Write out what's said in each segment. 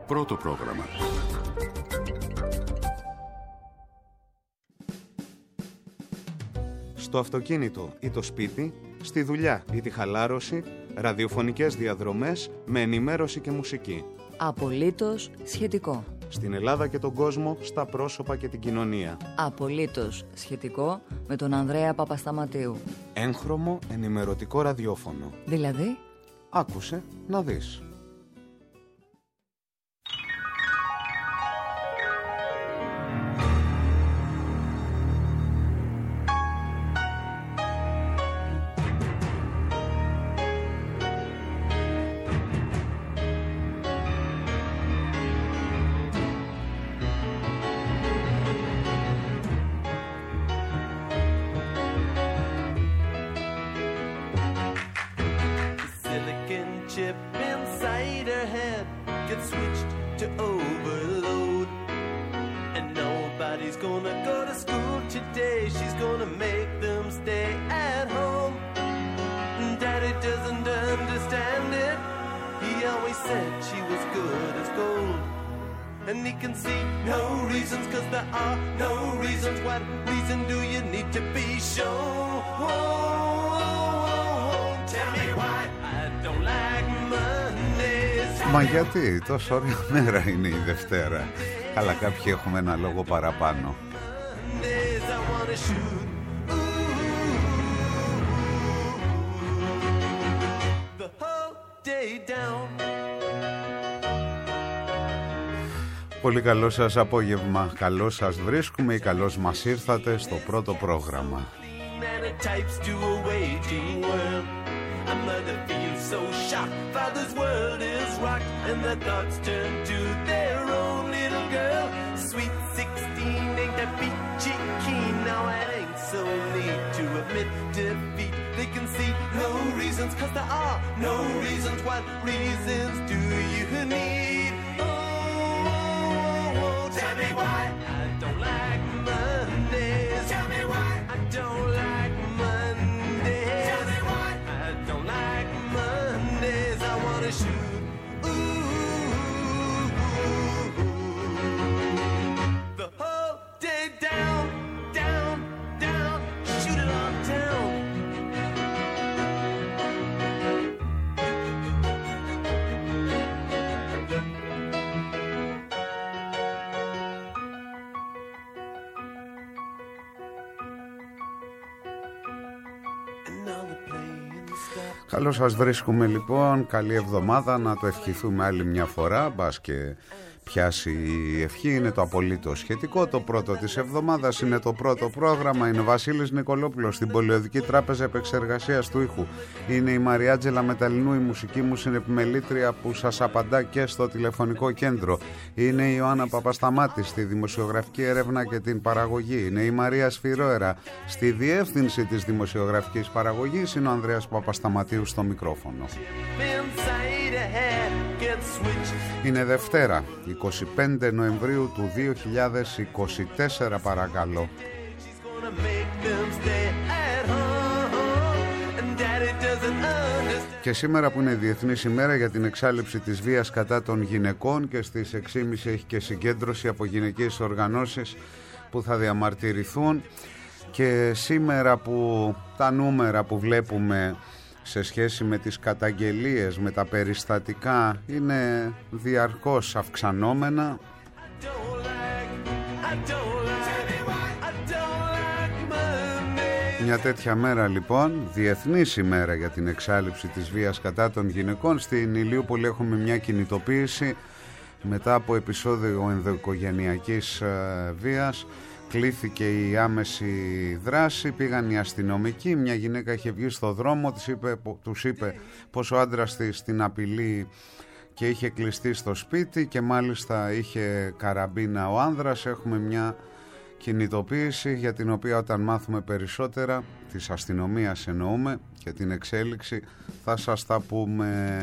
Πρώτο πρόγραμμα. Στο αυτοκίνητο ή το σπίτι, στη δουλειά ή τη χαλάρωση, ραδιοφωνικές διαδρομές με ενημέρωση και μουσική. Απολύτως σχετικό. Στην Ελλάδα και τον κόσμο, στα πρόσωπα και την κοινωνία. Απολύτως σχετικό με τον Ανδρέα Παπασταματίου. Έγχρωμο ενημερωτικό ραδιόφωνο. Δηλαδή, άκουσε να δεις. Μα γιατί, τόσο ωραία μέρα είναι η Δευτέρα. Αλλά κάποιοι έχουμε ένα λόγο παραπάνω. Πολύ καλό σας απόγευμα. Καλώς σας βρίσκουμε ή καλώς μας ήρθατε στο πρώτο πρόγραμμα. A mother feels so shocked, father's world is rocked, and their thoughts turn to their own little girl. Sweet 16 ain't that peachy keen, now it ain't so neat to admit defeat. They can see no reasons, 'cause there are no reasons. What reasons do you need? Oh, tell me why I don't like Mondays. Tell me why I don't like Mondays. Tell me why I don't like Mondays. I wanna shoot. Ooh, the whole day down, down, down. Shoot it all down. Καλώς σας βρίσκουμε λοιπόν, καλή εβδομάδα, να το ευχηθούμε άλλη μια φορά, μπας και πιάσει η ευχή. Είναι το απολύτως σχετικό, το πρώτο της εβδομάδας, είναι το πρώτο πρόγραμμα. Είναι ο Βασίλης Νικολόπουλος στην Πολιοδική Τράπεζα Επεξεργασίας του Ήχου. Είναι η Μαριάτζελα Μεταλλινού, η μουσική μου συνεπιμελήτρια που σας απαντά και στο τηλεφωνικό κέντρο. Είναι η Ιωάννα Παπασταμάτη στη δημοσιογραφική έρευνα και την παραγωγή. Είναι η Μαρία Σφυρόερα στη διεύθυνση της δημοσιογραφικής παραγωγής. Είναι ο Ανδρέας Παπασταματίου στο μικρόφωνο. Είναι Δευτέρα, 25 Νοεμβρίου του 2024, παρακαλώ. Και σήμερα που είναι Διεθνής ημέρα για την εξάλληψη της βίας κατά των γυναικών, και στις 6.30 έχει και συγκέντρωση από γυναικείες οργανώσεις που θα διαμαρτυρηθούν. Και σήμερα που τα νούμερα που βλέπουμε σε σχέση με τις καταγγελίες, με τα περιστατικά, είναι διαρκώς αυξανόμενα. Μια τέτοια μέρα λοιπόν, Διεθνής ημέρα για την εξάλληψη της βίας κατά των γυναικών. Στην Ηλιούπολη έχουμε μια κινητοποίηση μετά από επεισόδιο ενδοοικογενειακής βίας. Κλήθηκε η άμεση δράση, πήγαν οι αστυνομικοί, μια γυναίκα είχε βγει στο δρόμο, τους είπε πως ο άντρας της την απειλεί και είχε κλειστεί στο σπίτι και μάλιστα είχε καραμπίνα ο άνδρας. Έχουμε μια κινητοποίηση για την οποία, όταν μάθουμε περισσότερα, της αστυνομίας εννοούμε, και την εξέλιξη, θα σας τα πούμε.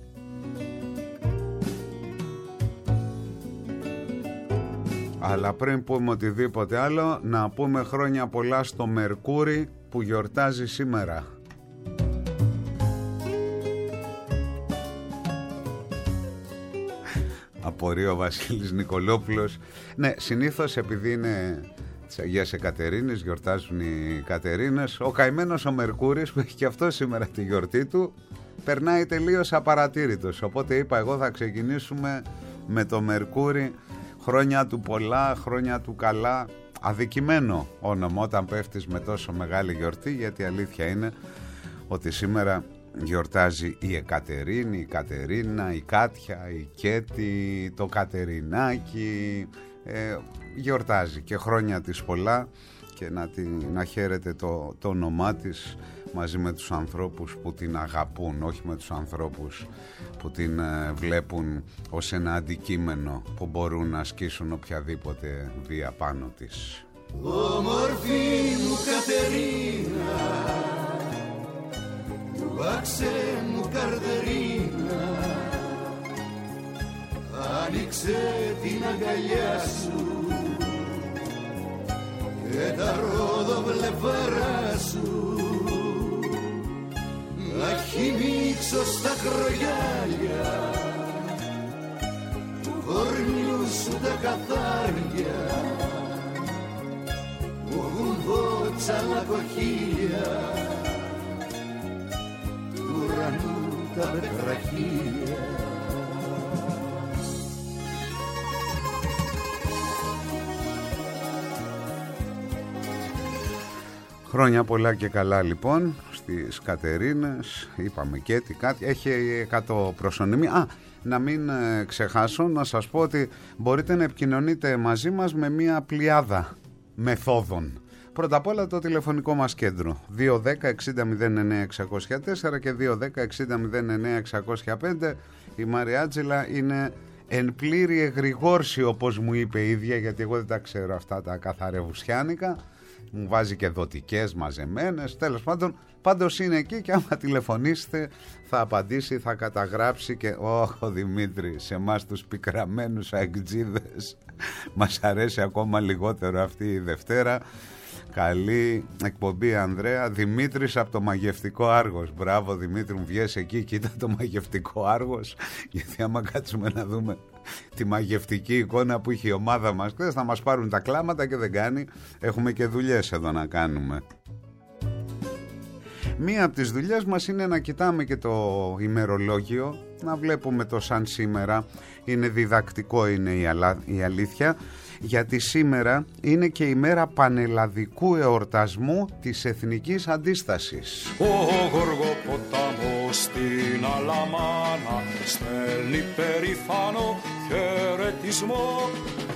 Αλλά πριν πούμε οτιδήποτε άλλο, να πούμε χρόνια πολλά στο Μερκούρι που γιορτάζει σήμερα. απορεί ο Βασίλης Νικολόπουλος. Ναι, συνήθως επειδή είναι της Αγίας Εκατερίνης, γιορτάζουν οι Κατερίνες, ο καημένος ο Μερκούρης που έχει και αυτό σήμερα τη γιορτή του περνάει τελείως απαρατήρητος. Οπότε είπα εγώ θα ξεκινήσουμε με το Μερκούρι. Χρόνια του πολλά, χρόνια του καλά. Αδικημένο όνομα όταν πέφτεις με τόσο μεγάλη γιορτή, γιατί η αλήθεια είναι ότι σήμερα γιορτάζει η Εκατερίνη, η Κατερίνα, η Κάτια, η Κέτη, το Κατερινάκι, γιορτάζει και χρόνια της πολλά και να χαίρεται το όνομά της μαζί με τους ανθρώπους που την αγαπούν, όχι με τους ανθρώπους που την βλέπουν ως ένα αντικείμενο που μπορούν να ασκήσουν οποιαδήποτε βία πάνω της. Όμορφη μου Κατερίνα, βάξε μου καρδερίνα, άνοιξε την αγκαλιά σου και τα ρόδοβλεφαρά σου, να χυμίξω στα κρογιάλια του κορμιού σου τα καθάρια που έχουν βότσα λακοχίλια του ουρανού τα πετραχίλια. Χρόνια πολλά και καλά λοιπόν στις Κατερίνες, είπαμε και κάτι, έχει 100 προσωνυμία. Να μην ξεχάσω να σας πω ότι μπορείτε να επικοινωνείτε μαζί μας με μια πλειάδα μεθόδων. Πρώτα απ' όλα το τηλεφωνικό μας κέντρο 210 60 09 604 και 210 60 09 605. Η Μαριάτζελα είναι εν πλήρη εγρηγόρση, όπως μου είπε η ίδια, γιατί εγώ δεν τα ξέρω αυτά τα καθαρευουσιάνικα. Μου βάζει και δοτικές μαζεμένες. Τέλος πάντων, πάντως είναι εκεί και άμα τηλεφωνήσετε θα απαντήσει, θα καταγράψει και ο Δημήτρη, σε εμάς τους πικραμένους αεκτζίδες μας αρέσει ακόμα λιγότερο αυτή η Δευτέρα. Καλή εκπομπή Ανδρέα. Δημήτρης από το Μαγευτικό Άργος. Μπράβο Δημήτρη μου, βγες εκεί, κοίτα το Μαγευτικό Άργος, γιατί άμα κάτσουμε να δούμε τη μαγευτική εικόνα που είχε η ομάδα μας χθες θα μας πάρουν τα κλάματα και δεν κάνει. Έχουμε και δουλειές εδώ να κάνουμε. Μία από τις δουλειές μας είναι να κοιτάμε και το ημερολόγιο, να βλέπουμε το σαν σήμερα. Είναι διδακτικό, είναι η αλήθεια, γιατί σήμερα είναι και η μέρα πανελλαδικού εορτασμού της Εθνικής Αντίστασης. Ο Γοργοπόταμος στην Αλαμάνα στέλνει περήφανο χαιρετισμό.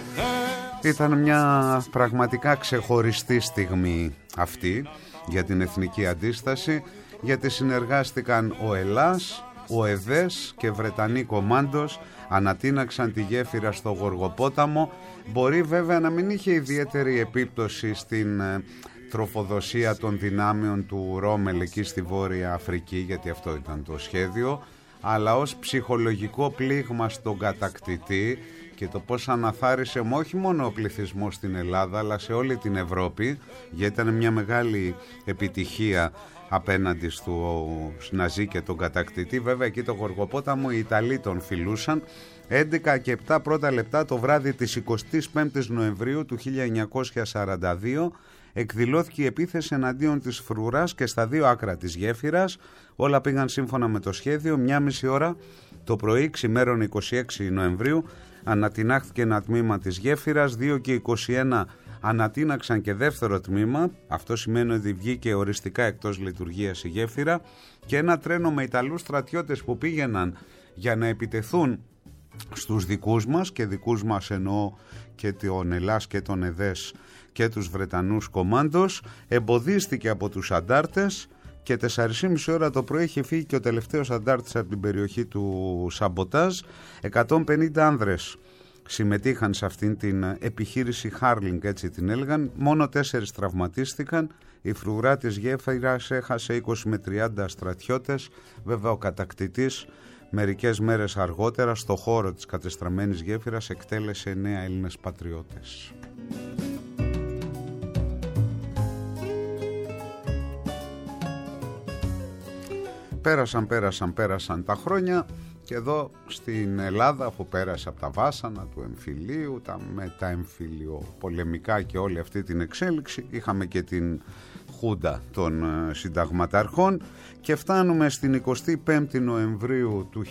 Ήταν μια πραγματικά ξεχωριστή στιγμή αυτή για την Εθνική Αντίσταση, γιατί συνεργάστηκαν ο Ελλάς, ο ΕΔΕΣ και Βρετανοί κομμάντος, ανατείναξαν τη γέφυρα στο Γοργοπόταμο. Μπορεί βέβαια να μην είχε ιδιαίτερη επίπτωση στην τροφοδοσία των δυνάμεων του Ρόμελ εκεί στη Βόρεια Αφρική, γιατί αυτό ήταν το σχέδιο, αλλά ως ψυχολογικό πλήγμα στον κατακτητή και το πώς αναθάρισε όχι μόνο ο πληθυσμός στην Ελλάδα αλλά σε όλη την Ευρώπη, γιατί ήταν μια μεγάλη επιτυχία απέναντι στους Ναζί και τον κατακτητή. Βέβαια εκεί το Γοργοπόταμο οι Ιταλοί τον φιλούσαν. 11 και 7 πρώτα λεπτά το βράδυ της 25ης Νοεμβρίου του 1942 εκδηλώθηκε η επίθεση εναντίον της φρουράς και στα δύο άκρα της γέφυρας. Όλα πήγαν σύμφωνα με το σχέδιο. 1,5 ώρα το πρωί, ξημέρων 26 Νοεμβρίου, ανατινάχθηκε ένα τμήμα της γέφυρας. 2 και 21 ανατείναξαν και δεύτερο τμήμα. Αυτό σημαίνει ότι βγήκε οριστικά εκτός λειτουργίας η γέφυρα, και ένα τρένο με Ιταλούς στρατιώτες που πήγαιναν για να επιτεθούν στους δικούς μας, και δικούς μας εννοώ και τον Ελλάς και τον ΕΔΕΣ και τους Βρετανούς κομμάντος, εμποδίστηκε από τους αντάρτες και 4,5 ώρα το πρωί είχε φύγει και ο τελευταίος αντάρτης από την περιοχή του σαμποτάζ. 150 άνδρες συμμετείχαν σε αυτήν την επιχείρηση Χάρλινγκ, έτσι την έλεγαν. Μόνο 4 τραυματίστηκαν. Η φρουρά της γέφυρας έχασε 20 με 30 στρατιώτες. Βέβαια ο κατακτητής μερικές μέρες αργότερα στο χώρο της κατεστραμμένης γέφυρας εκτέλεσε 9 Έλληνες πατριώτες. Πέρασαν τα χρόνια Και εδώ στην Ελλάδα, αφού πέρασε από τα βάσανα του εμφυλίου, τα μεταεμφυλιο πολεμικά και όλη αυτή την εξέλιξη, είχαμε και την Χούντα των συνταγματαρχών και φτάνουμε στην 25η Νοεμβρίου του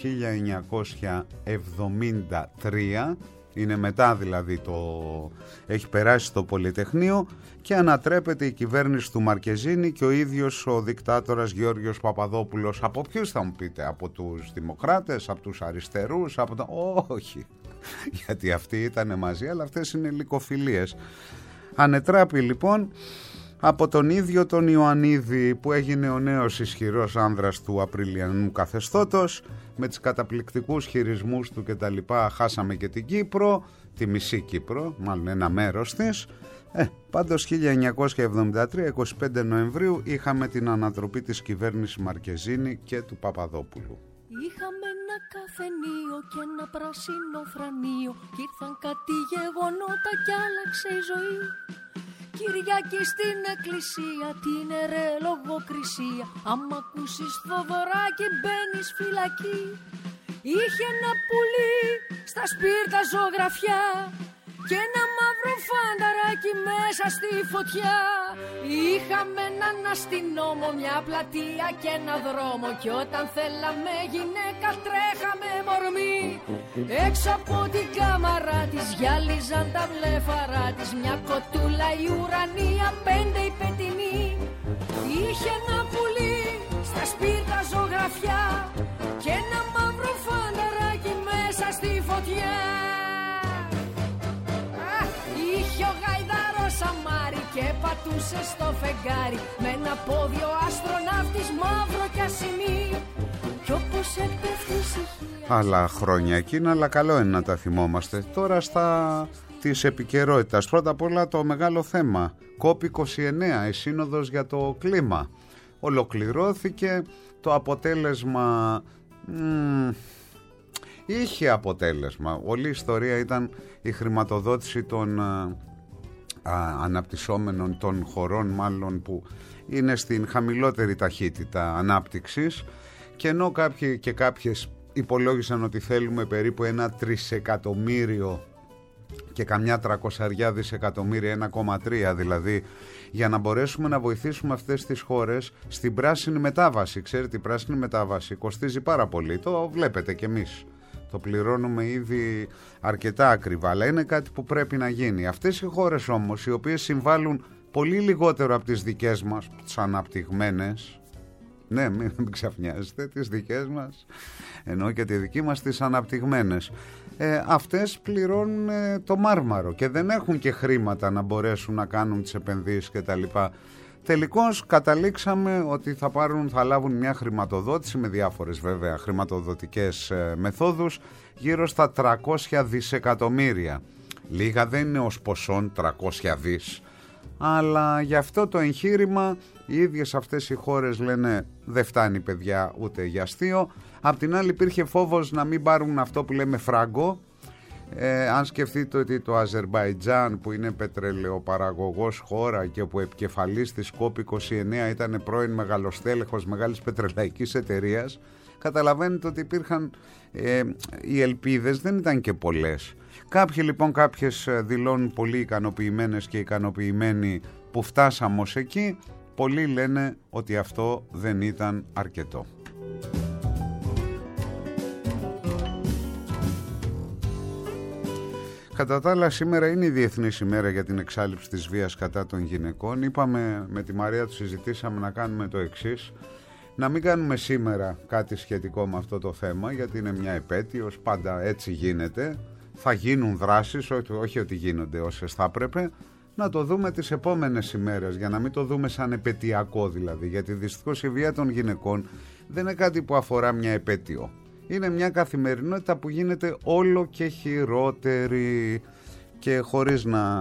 1973, είναι μετά δηλαδή έχει περάσει το Πολυτεχνείο και ανατρέπεται η κυβέρνηση του Μαρκεζίνη και ο ίδιος ο δικτάτορας Γεώργιος Παπαδόπουλος. Από ποιους θα μου πείτε? Από τους δημοκράτες, από τους αριστερούς, όχι, γιατί αυτοί ήταν μαζί, αλλά αυτές είναι λυκοφιλίες. Ανετράπη λοιπόν από τον ίδιο τον Ιωαννίδη, που έγινε ο νέος ισχυρός άνδρας του Απριλιανού καθεστώτος, με τις καταπληκτικούς χειρισμούς του και τα λοιπά. Χάσαμε και την Κύπρο, τη μισή Κύπρο, μάλλον ένα μέρος της. Πάντως 1973, 25 Νοεμβρίου, είχαμε την ανατροπή της κυβέρνησης Μαρκεζίνη και του Παπαδόπουλου. Είχαμε ένα καφενείο και ένα πράσινο φρανείο κι ήρθαν κάτι γεγονότα κι άλλαξε η ζωή. Κυριακή στην εκκλησία, την αιρε λογοκρισία, άμα ακούσεις Θοδωράκι μπαίνεις φυλακή. Είχε ένα πουλί στα σπίρτα ζωγραφιά και ένα μαύρο φανταράκι μέσα στη φωτιά. Είχαμε έναν αστυνόμο, μια πλατεία και ένα δρόμο κι όταν θέλαμε γυναίκα τρέχαμε μορμή. Έξω από την κάμαρα της γυάλιζαν τα βλέφαρα της, μια κοτούλα η ουρανία, 5 η πετεινή. Είχε ένα πουλί στα σπίρτα ζωγραφιά και ένα μαύρο φανταράκι μέσα στη φωτιά. Είχε ο γαϊδάρος αμάρι και πατούσε στο φεγγάρι με ένα πόδι ο αστροναύτης μαύρο κι ασημί. Κι όπως έπεφτει ησυχία. Άλλα χρόνια εκείνα, αλλά καλό είναι να τα θυμόμαστε. Τώρα στα της επικαιρότητας. Πρώτα απ' όλα το μεγάλο θέμα, COP29, η σύνοδος για το κλίμα. Ολοκληρώθηκε, το αποτέλεσμα είχε αποτέλεσμα. Όλη η ιστορία ήταν η χρηματοδότηση των αναπτυσσόμενων, των χωρών μάλλον που είναι στην χαμηλότερη ταχύτητα ανάπτυξης, και ενώ κάποιοι και κάποιες υπολόγισαν ότι θέλουμε περίπου 1 τρισεκατομμύριο και καμιά 300 δισεκατομμύρια, 1,3 δηλαδή, για να μπορέσουμε να βοηθήσουμε αυτές τις χώρες στην πράσινη μετάβαση. Ξέρετε, η πράσινη μετάβαση κοστίζει πάρα πολύ, το βλέπετε κι εμείς. Το πληρώνουμε ήδη αρκετά ακριβά, αλλά είναι κάτι που πρέπει να γίνει. Αυτές οι χώρες όμως, οι οποίες συμβάλλουν πολύ λιγότερο από τις δικές μας, τις αναπτυγμένες, ναι, μην ξαφνιάζετε, τις δικές μας, ενώ και τη δική μας τις αναπτυγμένες, αυτές πληρώνουν το μάρμαρο και δεν έχουν και χρήματα να μπορέσουν να κάνουν τις επενδύσεις κτλ. Τελικώς καταλήξαμε ότι θα λάβουν μια χρηματοδότηση με διάφορες βέβαια χρηματοδοτικές μεθόδους γύρω στα 300 δισεκατομμύρια. Λίγα δεν είναι ως ποσόν 300 δις, αλλά για αυτό το εγχείρημα οι ίδιες αυτές οι χώρες λένε δεν φτάνει παιδιά ούτε για αστείο. Απ' την άλλη υπήρχε φόβος να μην πάρουν αυτό που λέμε φράγκο. Αν σκεφτείτε ότι το Αζερμπαϊτζάν, που είναι πετρελαιοπαραγωγός χώρα και που επικεφαλής της COP29 ήταν πρώην μεγαλοστέλεχος μεγάλης πετρελαϊκής εταιρείας, καταλαβαίνετε ότι υπήρχαν οι ελπίδες δεν ήταν και πολλές. Κάποιοι λοιπόν, κάποιες δηλώνουν πολύ ικανοποιημένες και ικανοποιημένοι που φτάσαμε ως εκεί. Πολλοί λένε ότι αυτό δεν ήταν αρκετό. Κατά τα άλλα, σήμερα είναι η Διεθνής ημέρα για την εξάλληψη της βίας κατά των γυναικών. Είπαμε, με τη Μαρία του συζητήσαμε να κάνουμε το εξής: να μην κάνουμε σήμερα κάτι σχετικό με αυτό το θέμα, γιατί είναι μια επέτειος, πάντα έτσι γίνεται. Θα γίνουν δράσεις, όχι ότι γίνονται όσες θα έπρεπε. Να το δούμε τις επόμενες ημέρες, για να μην το δούμε σαν επετειακό δηλαδή, γιατί δυστυχώς η βία των γυναικών δεν είναι κάτι που αφορά μια επέτειο. Είναι μια καθημερινότητα που γίνεται όλο και χειρότερη, και χωρίς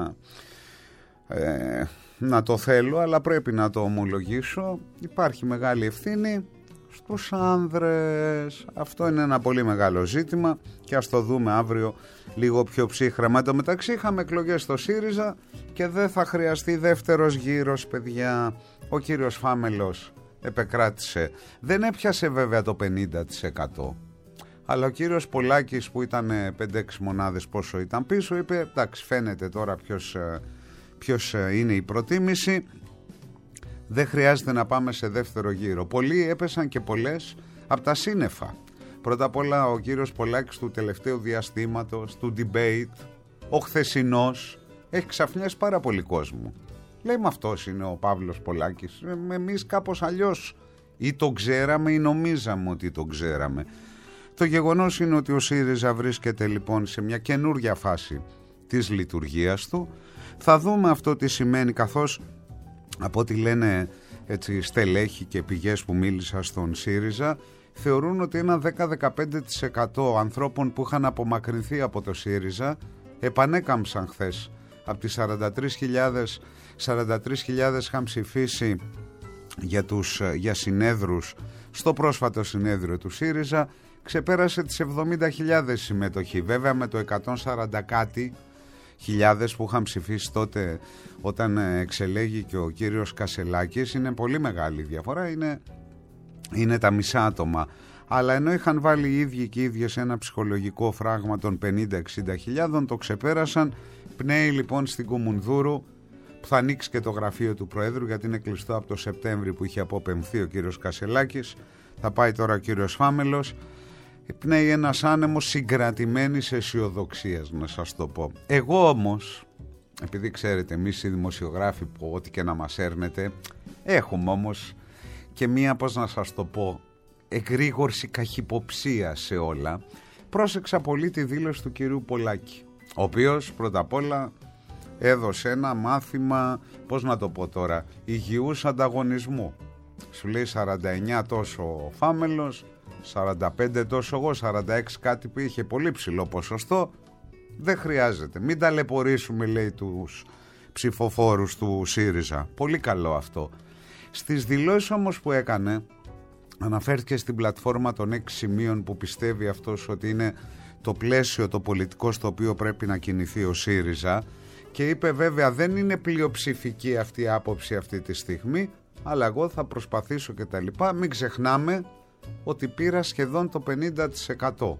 να το θέλω, αλλά πρέπει να το ομολογήσω, υπάρχει μεγάλη ευθύνη στους άνδρες. Αυτό είναι ένα πολύ μεγάλο ζήτημα και ας το δούμε αύριο λίγο πιο ψύχραμα. Εν τω μεταξύ είχαμε εκλογές στο ΣΥΡΙΖΑ και δεν θα χρειαστεί δεύτερος γύρος, παιδιά. Ο κύριος Φάμελος επεκράτησε, δεν έπιασε βέβαια το 50%, Αλλά ο κύριος Πολάκης που ήταν 5-6 μονάδες πόσο ήταν πίσω, είπε εντάξει, φαίνεται τώρα ποιος είναι η προτίμηση, δεν χρειάζεται να πάμε σε δεύτερο γύρο. Πολλοί έπεσαν και πολλές από τα σύννεφα. Πρώτα απ' όλα ο κύριος Πολάκης του τελευταίου διαστήματος, του debate, ο χθεσινός, έχει ξαφνιάσει πάρα πολύ κόσμο. Λέει με αυτός είναι ο Παύλος Πολάκης. Εμείς κάπως αλλιώς ή το ξέραμε ή νομίζαμε ότι το ξέραμε. Το γεγονός είναι ότι ο ΣΥΡΙΖΑ βρίσκεται λοιπόν σε μια καινούργια φάση της λειτουργίας του. Θα δούμε αυτό τι σημαίνει, καθώς από ό,τι λένε έτσι, στελέχοι και πηγές που μίλησα στον ΣΥΡΙΖΑ, θεωρούν ότι ένα 10-15% ανθρώπων που είχαν απομακρυνθεί από το ΣΥΡΙΖΑ επανέκαμψαν χθες. Από τις 43.000 είχαν ψηφίσει για συνέδρους στο πρόσφατο συνέδριο του ΣΥΡΙΖΑ, ξεπέρασε τις 70.000 συμμετοχή. Βέβαια με το 140 κάτι χιλιάδες που είχαν ψηφίσει τότε όταν εξελέγει και ο κύριος Κασελάκης, είναι πολύ μεγάλη διαφορά, είναι τα μισά άτομα. Αλλά ενώ είχαν βάλει οι ίδιοι και οι ίδιες ένα ψυχολογικό φράγμα των 50-60 το ξεπέρασαν. Πνέει λοιπόν στην Κουμουνδούρου, που θα ανοίξει και το γραφείο του Προέδρου, γιατί είναι κλειστό από το Σεπτέμβρη που είχε αποπεμφθεί ο κύριος Κασελάκης. Θα πάει τώρα ο κύριος Φάμελος. Πνέει ένας άνεμος συγκρατημένης αισιοδοξίας, να σας το πω. Εγώ όμως, επειδή ξέρετε εμείς οι δημοσιογράφοι που ό,τι και να μας έρνετε, έχουμε όμως και μία, πώς να σας το πω, εγρήγορση καχυποψία σε όλα. Πρόσεξα πολύ τη δήλωση του κυρίου Πολάκη, ο οποίος πρώτα απ' όλα έδωσε ένα μάθημα, πώς να το πω τώρα, υγιούς ανταγωνισμού. Σου λέει 49 τόσο ο Φάμελος, 45 τόσο εγώ, 46 κάτι που είχε πολύ ψηλό ποσοστό. Δεν χρειάζεται, μην ταλαιπωρήσουμε, λέει, τους ψηφοφόρους του ΣΥΡΙΖΑ. Πολύ καλό αυτό. Στις δηλώσεις όμως που έκανε, αναφέρθηκε στην πλατφόρμα των 6 σημείων που πιστεύει αυτός ότι είναι το πλαίσιο το πολιτικό στο οποίο πρέπει να κινηθεί ο ΣΥΡΙΖΑ, και είπε βέβαια δεν είναι πλειοψηφική αυτή η άποψη αυτή τη στιγμή, αλλά εγώ θα προσπαθήσω και τα λοιπά. Μην ξεχνάμε ότι πήρα σχεδόν το 50%.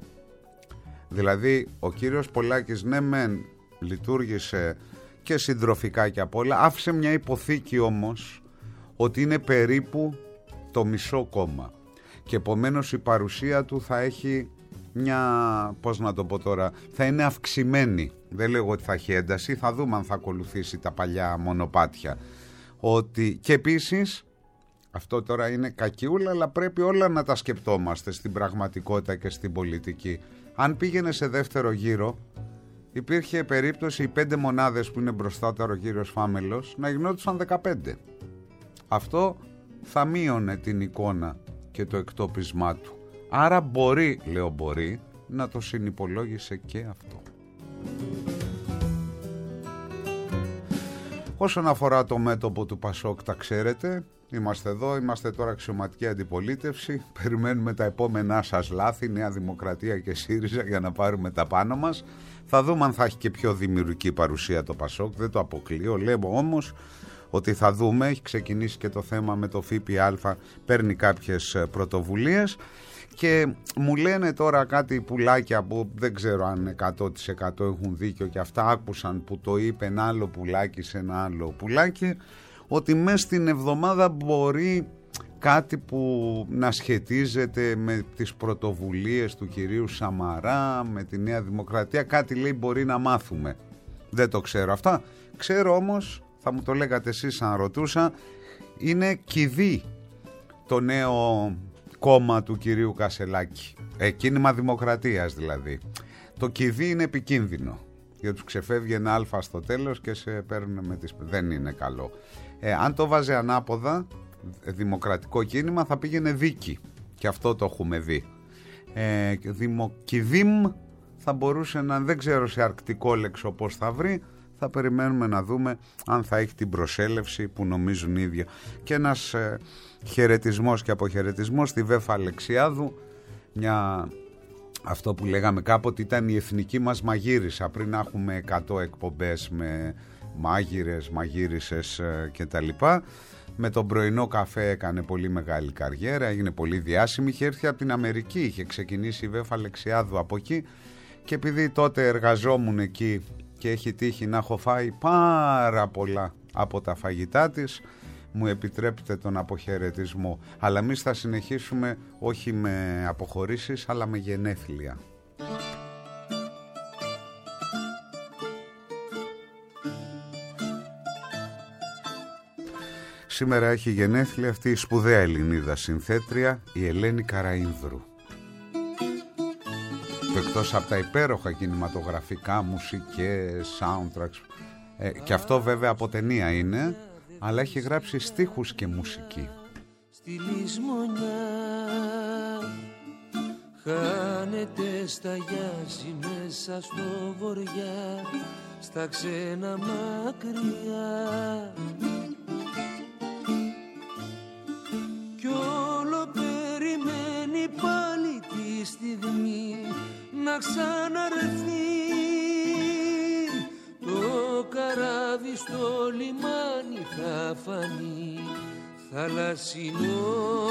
Δηλαδή ο κύριος Πολάκης ναι μεν λειτουργήσε και συντροφικά και απ' όλα, άφησε μια υποθήκη όμως ότι είναι περίπου το μισό κόμμα και επομένως η παρουσία του θα έχει μια, πώς να το πω τώρα, θα είναι αυξημένη. Δεν λέγω ότι θα έχει ένταση, θα δούμε αν θα ακολουθήσει τα παλιά μονοπάτια. Ότι, και επίσης, αυτό τώρα είναι κακιούλα, αλλά πρέπει όλα να τα σκεπτόμαστε στην πραγματικότητα και στην πολιτική. Αν πήγαινε σε δεύτερο γύρο, υπήρχε περίπτωση οι 5 μονάδες που είναι μπροστά τώρα ο κύριος Φάμελος να γινόντουσαν 15. Αυτό θα μείωνε την εικόνα και το εκτόπισμά του. Άρα μπορεί, λέω μπορεί, να το συνυπολόγισε και αυτό. Όσον αφορά το μέτωπο του Πασόκ, τα ξέρετε, είμαστε εδώ, είμαστε τώρα αξιωματική αντιπολίτευση, περιμένουμε τα επόμενά σας λάθη, Νέα Δημοκρατία και ΣΥΡΙΖΑ, για να πάρουμε τα πάνω μας. Θα δούμε αν θα έχει και πιο δημιουργική παρουσία το Πασόκ, δεν το αποκλείω, λέω όμως ότι θα δούμε, έχει ξεκινήσει και το θέμα με το ΦΠΑ, παίρνει κάποιες πρωτοβουλίες. Και μου λένε τώρα κάτι πουλάκια που δεν ξέρω αν 100% έχουν δίκιο και αυτά άκουσαν, που το είπε ένα άλλο πουλάκι σε ένα άλλο πουλάκι, ότι μέσα στην εβδομάδα μπορεί κάτι που να σχετίζεται με τις πρωτοβουλίες του κυρίου Σαμαρά, με τη Νέα Δημοκρατία, κάτι λέει μπορεί να μάθουμε. Δεν το ξέρω αυτά. Ξέρω όμως, θα μου το λέγατε εσείς αν ρωτούσα, είναι Κηδή το νέο κόμμα του κυρίου Κασελάκη, κίνημα Δημοκρατίας δηλαδή. Το Κηδή είναι επικίνδυνο, γιατί τους ξεφεύγει ένα αλφα στο τέλος και σε παίρνουν με τις... Δεν είναι καλό. Αν το βάζε ανάποδα, δημοκρατικό κίνημα, θα πήγαινε δίκη, και αυτό το έχουμε δει. Κηδήμ θα μπορούσε να, δεν ξέρω σε αρκτικό λέξο πώς θα βρει, θα περιμένουμε να δούμε αν θα έχει την προσέλευση που νομίζουν οι ίδιοι. Και ένας χαιρετισμός και αποχαιρετισμός στη Βέφα Αλεξιάδου, αυτό που λέγαμε κάποτε ήταν η εθνική μας μαγείρισα, πριν να έχουμε 100 εκπομπές με μάγειρες, μαγείρισες κτλ. Με τον πρωινό καφέ έκανε πολύ μεγάλη καριέρα, έγινε πολύ διάσημη, είχε έρθει από την Αμερική, είχε ξεκινήσει η Βέφα Αλεξιάδου από εκεί και επειδή τότε εργαζόμουν εκεί και έχει τύχει να έχω φάει πάρα πολλά από τα φαγητά της, μου επιτρέπετε τον αποχαιρετισμό. Αλλά εμείς θα συνεχίσουμε όχι με αποχωρήσεις αλλά με γενέθλια. Σήμερα έχει γενέθλια αυτή η σπουδαία Ελληνίδα συνθέτρια, η Ελένη Καραΐνδρου. Που εκτός από τα υπέροχα κινηματογραφικά, μουσικές, soundtracks, και αυτό βέβαια από ταινία είναι, αλλά έχει γράψει στίχους και μουσική. Στη λησμονιά χάνεται, σταγιάζει μέσα στο βοριά, στα ξένα μακριά. Κι όλο περιμένει πάλι τη στιγμή να ξαναρθεί. Το καράβι στο λιμάνι θα φανεί, θαλασσινό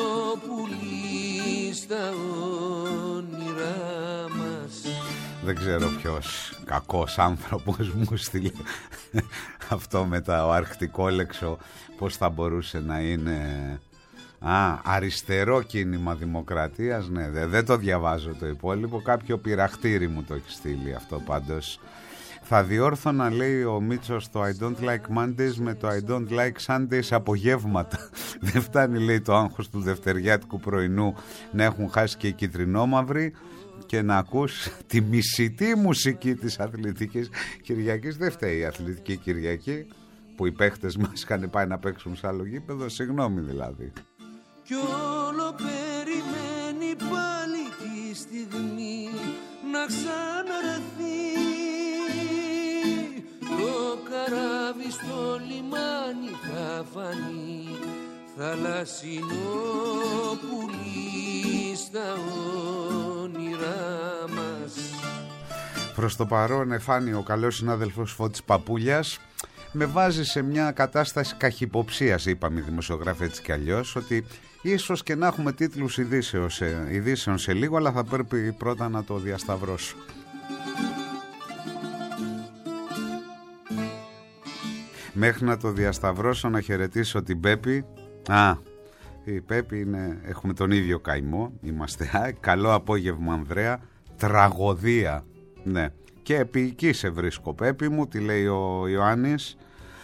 πουλί στα όνειρά μας. Δεν ξέρω ποιος κακός άνθρωπος μου στείλε αυτό με το Αρκτικόλεξο, πώς θα μπορούσε να είναι αριστερό κίνημα δημοκρατίας. Ναι, δεν το διαβάζω το υπόλοιπο, κάποιο πειραχτήρι μου το έχει στείλει αυτό πάντως. Θα διόρθωνα, λέει ο Μίτσος, το I don't like Mondays με το I don't like Sundays απογεύματα. Δεν φτάνει, λέει, το άγχος του δευτεριάτικου πρωινού να έχουν χάσει και οι κιτρινόμαυροι και να ακούς τη μισητή μουσική της Αθλητικής Κυριακής. Δεν φταίει η Αθλητική Κυριακή που οι παίχτες μας είχαν πάει να παίξουν σε άλλο γήπεδο, συγγνώμη δηλαδή. Κι όλο περιμένει πάλι τη στιγμή να ξαναρθεί. Το καράβι στο λιμάνι θα φανεί, θαλασσινό πουλί στα όνειρά μας. Προς το παρόν εφάνει ο καλός συνάδελφος Φώτης Παπούλιας. Με βάζει σε μια κατάσταση καχυποψίας, είπαμε οι δημοσιογράφοι έτσι κι αλλιώς, ότι ίσως και να έχουμε τίτλους ειδήσεων σε λίγο, αλλά θα πρέπει πρώτα να το διασταυρώσω. Μέχρι να το διασταυρώσω, να χαιρετήσω την Πέπη. Η Πέπη είναι, έχουμε τον ίδιο καημό, είμαστε. Καλό απόγευμα, Ανδρέα. Τραγωδία, ναι. Και επί σε βρίσκω, Πέπη μου, τι λέει ο Ιωάννης.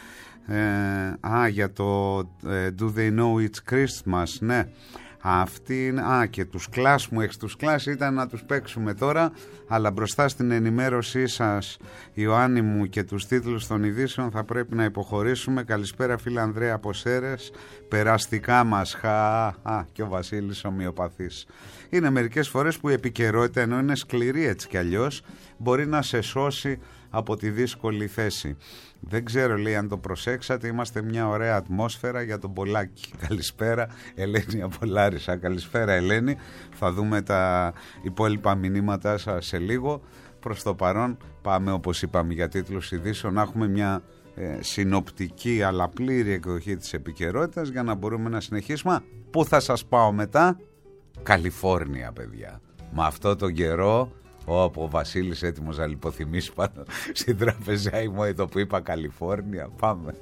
Για το Do They Know It's Christmas, ναι. Αυτή είναι, και τους κλάς μου, τους κλάς ήταν να τους παίξουμε τώρα, αλλά μπροστά στην ενημέρωσή σας, Ιωάννη μου, και τους τίτλους των ειδήσεων θα πρέπει να υποχωρήσουμε. Καλησπέρα φίλε Ανδρέα από Σέρες, περαστικά μας, και ο Βασίλης ομοιοπαθής. Είναι μερικές φορές που η επικαιρότητα, ενώ είναι σκληρή έτσι κι αλλιώς, μπορεί να σε σώσει από τη δύσκολη θέση. Δεν ξέρω, λέει, αν το προσέξατε, είμαστε μια ωραία ατμόσφαιρα για τον Πολάκη. Καλησπέρα, Ελένη από Λάρισα. Καλησπέρα, Ελένη. Θα δούμε τα υπόλοιπα μηνύματά σας σε λίγο. Προς το παρόν πάμε, όπως είπαμε, για τίτλους ειδήσεων, να έχουμε μια συνοπτική αλλά πλήρη εκδοχή της επικαιρότητας για να μπορούμε να συνεχίσουμε. Πού θα σας πάω μετά? Καλιφόρνια, παιδιά. Με αυτό τον καιρό, όπου ο Βασίλης έτοιμος να λιποθυμίσει πάνω στην τραπεζά μου εδώ που είπα Καλιφόρνια. Πάμε.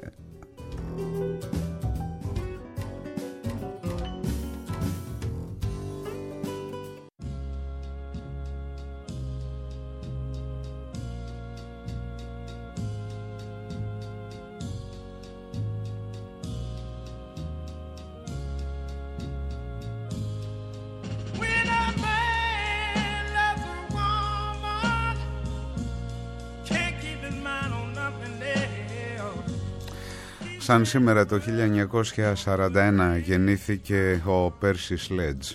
Σαν σήμερα το 1941 γεννήθηκε ο Πέρσι Σλέτζ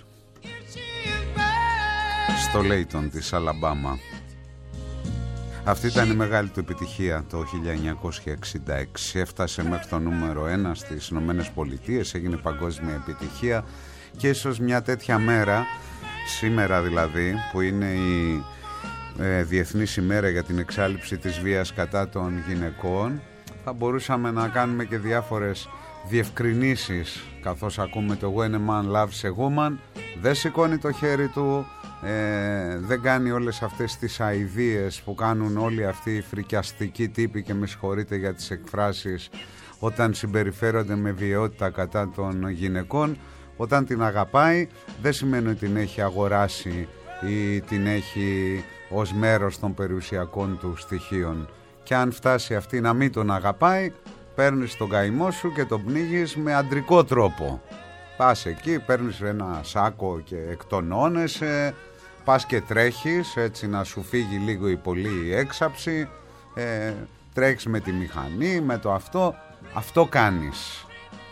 στο Λέιτον της Αλαμπάμα. Αυτή ήταν η μεγάλη του επιτυχία το 1966. Έφτασε μέχρι το νούμερο 1 στις Ηνωμένες Πολιτείες, έγινε παγκόσμια επιτυχία και ίσως μια τέτοια μέρα, σήμερα δηλαδή, που είναι η Διεθνής ημέρα για την εξάλληψη της βίας κατά των γυναικών, θα μπορούσαμε να κάνουμε και διάφορες διευκρινήσεις καθώς ακούμε το When a Man Loves a Woman. Δεν σηκώνει το χέρι του, δεν κάνει όλες αυτές τις αηδίες που κάνουν όλοι αυτοί οι φρικιαστικοί τύποι, και με συγχωρείτε για τις εκφράσεις, όταν συμπεριφέρονται με βιαιότητα κατά των γυναικών. Όταν την αγαπάει δεν σημαίνει ότι την έχει αγοράσει ή την έχει ως μέρος των περιουσιακών του στοιχείων. Και αν φτάσει αυτή να μην τον αγαπάει, παίρνεις τον καημό σου και τον πνίγεις με αντρικό τρόπο. Πας εκεί, παίρνεις ένα σάκο και εκτονώνεσαι, πας και τρέχεις έτσι να σου φύγει λίγο η πολλή έξαψη, τρέχεις με τη μηχανή, με το αυτό κάνεις.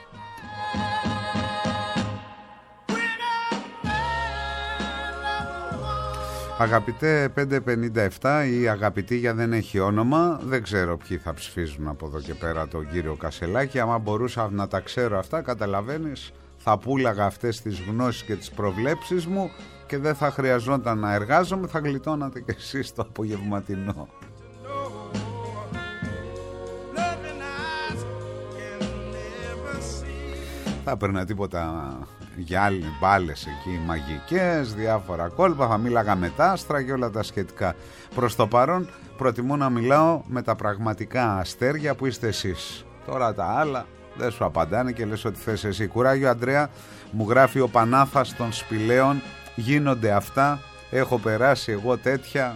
Αγαπητέ 557 ή αγαπητή για δεν έχει όνομα, δεν ξέρω ποιοι θα ψηφίζουν από εδώ και πέρα τον κύριο Κασελάκη. Άμα μπορούσα να τα ξέρω αυτά, καταλαβαίνεις, θα πούλαγα αυτές τις γνώσεις και τις προβλέψεις μου και δεν θα χρειαζόταν να εργάζομαι, θα γλιτώνατε κι εσείς το απογευματινό. Θα έπαιρνα τίποτα για άλλοι μπάλες εκεί, μαγικές, διάφορα κόλπα, θα μίλαγα με τα άστρα και όλα τα σχετικά. Προς το παρόν προτιμώ να μιλάω με τα πραγματικά αστέρια που είστε εσείς. Τώρα τα άλλα δεν σου απαντάνε και λες ότι θες εσύ. Κουράγιο Αντρέα, μου γράφει ο Πανάθας των Σπηλαίων, γίνονται αυτά, έχω περάσει εγώ τέτοια.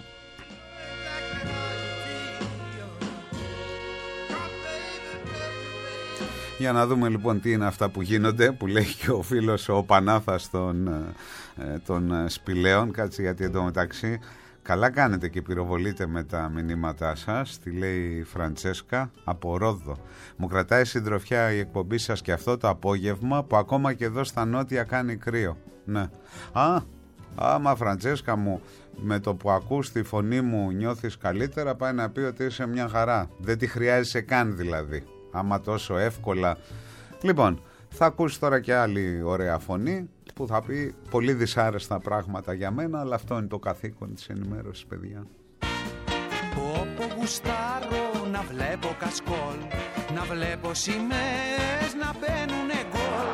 Για να δούμε λοιπόν τι είναι αυτά που γίνονται, που λέει και ο φίλος ο Πανάθας των Σπηλαίων. Κάτσε, γιατί εντωμεταξύ καλά κάνετε και πυροβολείτε με τα μηνύματά σας. Τι λέει η Φραντσέσκα από Ρόδο. Μου κρατάει συντροφιά η εκπομπή σας και αυτό το απόγευμα που ακόμα και εδώ στα νότια κάνει κρύο. Ναι. Άμα Φραντσέσκα μου, με το που ακούς τη φωνή μου νιώθεις καλύτερα, πάει να πει ότι είσαι μια χαρά. Δεν τη χρειάζεσαι καν δηλαδή, άμα τόσο εύκολα. Λοιπόν, θα ακούσει τώρα και άλλη ωραία φωνή που θα πει πολύ δυσάρεστα πράγματα για μένα, αλλά αυτό είναι το καθήκον της ενημέρωσης, παιδιά. Όπου γουστάρω να βλέπω κασκόλ, να βλέπω σημαίες να μπαίνουνε γκολ.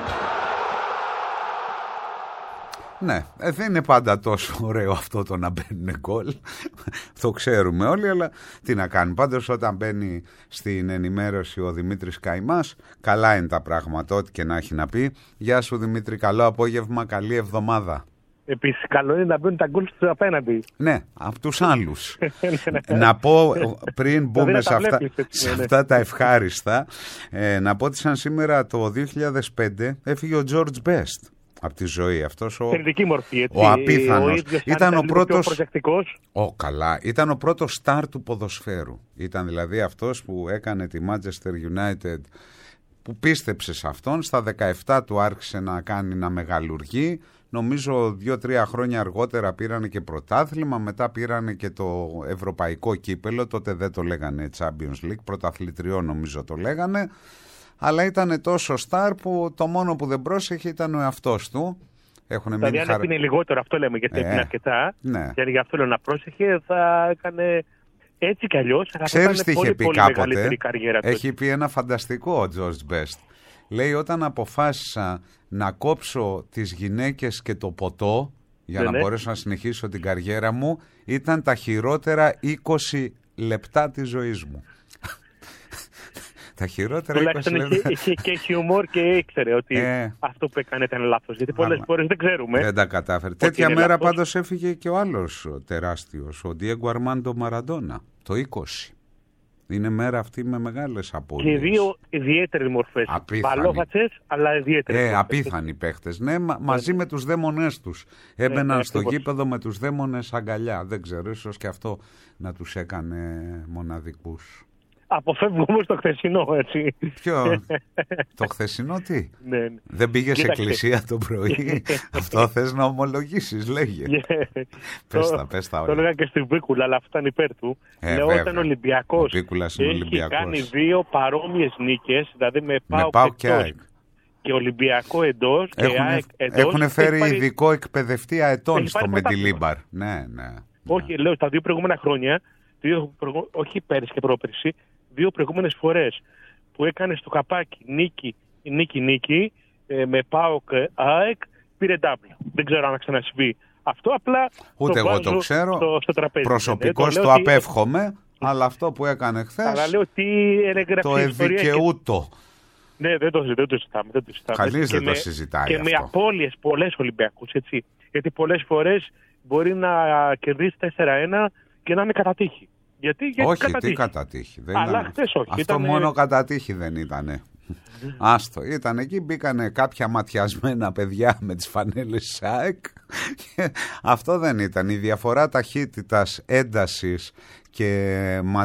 Ναι, δεν είναι πάντα τόσο ωραίο αυτό το να μπαίνουν γκολ. Το ξέρουμε όλοι, αλλά τι να κάνουμε. Πάντως όταν μπαίνει στην ενημέρωση ο Δημήτρης Καϊμάς, καλά είναι τα πράγματα, ό,τι και να έχει να πει. Γεια σου Δημήτρη, καλό απόγευμα, καλή εβδομάδα. Επίσης καλό είναι να μπαίνουν τα γκολ στους απέναντι. Ναι, από τους άλλους. Να πω πριν μπούμε σε αυτά τα ευχάριστα, να πω ότι σαν σήμερα το 2005 έφυγε ο George Best από τη ζωή. Αυτός θετική μορφή, έτσι. Ο απίθανος. Ήταν ο πρώτος. Καλά. Ήταν ο πρώτος στάρ του ποδοσφαίρου. Ήταν δηλαδή αυτός που έκανε τη Manchester United, που πίστεψε σε αυτόν. Στα 17 του άρχισε να κάνει, να μεγαλουργεί. Νομίζω 2-3 χρόνια αργότερα πήρανε και πρωτάθλημα, μετά πήρανε και το ευρωπαϊκό κύπελο. Τότε δεν το λέγανε Champions League, πρωταθλητριό νομίζω το λέγανε. Αλλά ήταν τόσο στάρ που το μόνο που δεν πρόσεχε ήταν ο εαυτός του. Δηλαδή αν έπινε λιγότερο, αυτό λέμε, γιατί έπινε αρκετά, ναι. Και γι' αυτό λέω να πρόσεχε, θα έκανε έτσι κι αλλιώς. Ξέρεις τι είχε πει κάποτε? Έχει πει ένα φανταστικό ο George Best. Λέει, όταν αποφάσισα να κόψω τις γυναίκες και το ποτό για να μπορέσω να συνεχίσω την καριέρα μου, ήταν τα χειρότερα 20 λεπτά της ζωής μου. Τα χειρότερα 20 λεπτά. Είχε και χιουμόρ και ήξερε ότι αυτό που έκανε ήταν λάθος. Γιατί πολλές φορές δεν ξέρουμε. Δεν τα κατάφερε. Τέτοια μέρα λάθος. Πάντως έφυγε και ο άλλος τεράστιος, ο Διέγκο Αρμάντο Μαραντόνα, το 20. Είναι μέρα αυτή με μεγάλες απώλειες. Και δύο ιδιαίτερες μορφές. Παλόφατσες, αλλά ιδιαίτερες. Απίθανοι παίχτες. Ναι, μαζί με τους δαίμονές τους. Έμπαιναν στο γήπεδο με τους δαίμονες αγκαλιά. Δεν ξέρω, ίσως και αυτό να τους έκανε μοναδικούς. Αποφεύγω όμως το χθεσινό, έτσι. Ποιο? Το χθεσινό τι? Ναι. Δεν πήγες εκκλησία το πρωί? Αυτό θες να ομολογήσεις, λέγε. Πες τα όλα. Το έλεγα και στην Πίκουλα, αλλά αυτό ήταν υπέρ του. Λέω, όταν ο Ολυμπιακός έχει κάνει δύο παρόμοιες νίκες, δηλαδή με ΠΑΟΚ και ΑΕΚ και Ολυμπιακό εντός και ΑΕΚ εντός. Έχουν φέρει ειδικό εκπαιδευτή αετών στο Μεντιλίμπαρ. Ναι. Όχι, λέω, τα δύο προηγούμενα χρόνια, όχι πέρυσι και πρόπερσι, δύο προηγούμενες φορές που έκανε στο καπάκι νίκη νίκη με ΠΑΟΚ ΑΕΚ πήρε double. Δεν ξέρω αν θα ξανασυμβεί αυτό, απλά ούτε εγώ το ξέρω, στο τραπέζι. Προσωπικώς το απέφχομαι, αλλά αυτό που έκανε χθες, αλλά λέω τι το εδικαιούτο. Ναι, δεν το συζητάμε. Κανείς δεν το συζητάει και αυτό. με απώλειες πολλές Ολυμπιακούς, έτσι. Γιατί πολλές φορές μπορεί να κερδίσει 4-1 και να είναι κατά τύχη. Γιατί όχι, τι κατά τύχη. Αλλά χθες όχι. Αυτό μόνο κατά τύχη δεν ήτανε. Άστο, ήταν εκεί, μπήκανε κάποια ματιασμένα παιδιά με τις φανέλες ΣΑΕΚ. Αυτό δεν ήταν. Η διαφορά ταχύτητας, έντασης και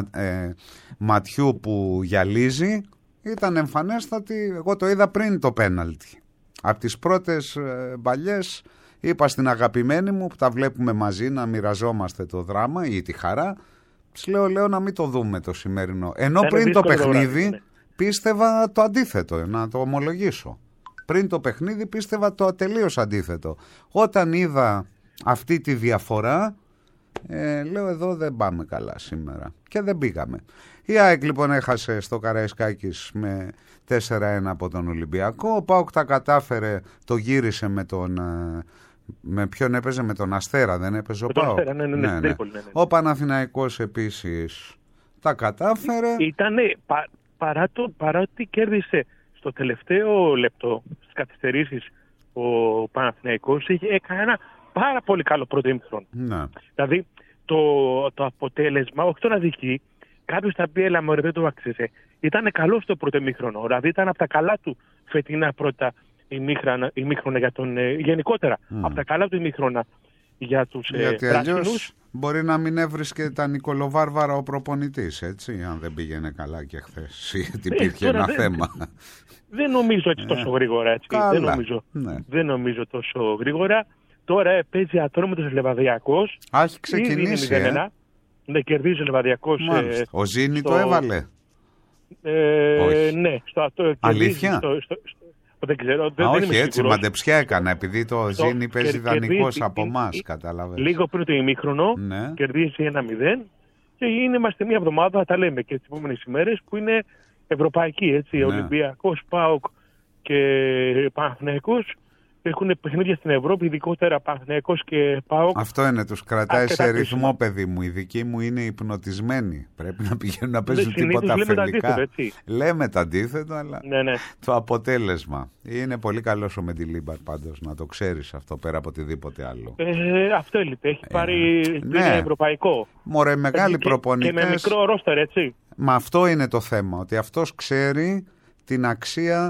ματιού που γυαλίζει ήταν εμφανέστατη. Εγώ το είδα πριν το πέναλτι. Από τις πρώτες μπαλιές είπα στην αγαπημένη μου που τα βλέπουμε μαζί να μοιραζόμαστε το δράμα ή τη χαρά. Της λέω να μην το δούμε το σημερινό. Ενώ πριν το παιχνίδι πίστευα το αντίθετο, να το ομολογήσω. Πριν το παιχνίδι πίστευα το τελείως αντίθετο. Όταν είδα αυτή τη διαφορά, λέω εδώ δεν πάμε καλά σήμερα. Και δεν πήγαμε. Η ΑΕΚ λοιπόν έχασε στο Καραϊσκάκης με 4-1 από τον Ολυμπιακό. Ο ΠΑΟΚ τα κατάφερε, το γύρισε με τον... Με ποιον έπαιζε, με τον Αστέρα, δεν έπαιζε ο ΠΑΟΚ? Ναι. Ο Παναθηναϊκός επίσης τα κατάφερε. Ήτανε, παρά ότι κέρδισε στο τελευταίο λεπτό στις καθυστερήσεις ο Παναθηναϊκός, έκανε ένα πάρα πολύ καλό πρώτο ημίχρονο. Ναι. Δηλαδή το αποτέλεσμα, όχι το να δικεί, κάποιος θα πει έλα μωρέ δεν το άξιζε. Ήταν καλό στο πρώτο ημίχρονο, δηλαδή ήταν από τα καλά του φετινά πρώτα ημίχρονα για τον γενικότερα. Από τα καλά του ημίχρονα για τους πράσινους. Μπορεί να μην έβρισκε τα Νικολοβάρβαρα ο προπονητής, έτσι, αν δεν πήγαινε καλά και χθες, γιατί υπήρχε ένα θέμα. Δεν νομίζω έτσι τόσο γρήγορα, έτσι. Δεν νομίζω τόσο γρήγορα. Τώρα παίζει Ατρόμητος Λεβαδιακός. Έχει ξεκινήσει. Ναι, κερδίζει ο Λεβαδιακός. Ο Ζήνη το έβαλε. Ναι. Αλήθεια? Δεν ξέρω. Όχι, έτσι μαντεψιά έκανα, επειδή το Ζήνη παίζει δανεικός από εμάς, καταλαβαίνεις. Λίγο πριν το ημίχρονο, κερδίζει 1-0 και είμαστε μία εβδομάδα, τα λέμε και τις επόμενες ημέρες, που είναι ευρωπαϊκή, έτσι. Ολυμπιακός, ΠΑΟΚ και Παναθηναϊκός έχουν παιχνίδια στην Ευρώπη, ειδικότερα Παναθηναϊκός και ΠΑΟΚ. Αυτό είναι, τους κρατάει σε ρυθμό, παιδί μου. Οι δικοί μου είναι υπνοτισμένοι. Πρέπει να πηγαίνουν να παίζουν τίποτα αφεντικά. Λέμε τα αντίθετο, αλλά το αποτέλεσμα. Είναι πολύ καλός ο Μεντιλίμπαρ πάντως, να το ξέρεις αυτό, πέρα από οτιδήποτε άλλο. Αυτό έλειπε. Έχει πάρει ευρωπαϊκό. Μωρέ, μεγάλοι προπονητές. Και με μικρό ρόστερ, έτσι. Μα αυτό είναι το θέμα, ότι αυτός ξέρει την αξία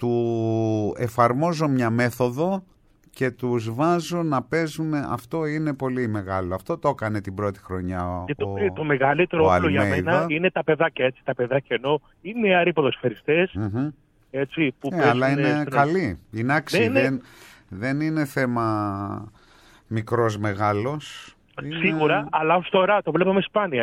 του εφαρμόζω μια μέθοδο και τους βάζω να παίζουν. Αυτό είναι πολύ μεγάλο. Αυτό το έκανε την πρώτη χρονιά το μεγαλύτερο όπλο για μένα είναι τα παιδάκια, έτσι. Τα παιδάκια ενώ είναι νεαροί ποδοσφαιριστές, έτσι, που αλλά είναι καλοί. Είναι άξιοι. Δεν είναι θέμα μικρός μεγάλος. Σίγουρα, αλλά ως τώρα το βλέπαμε σπάνια.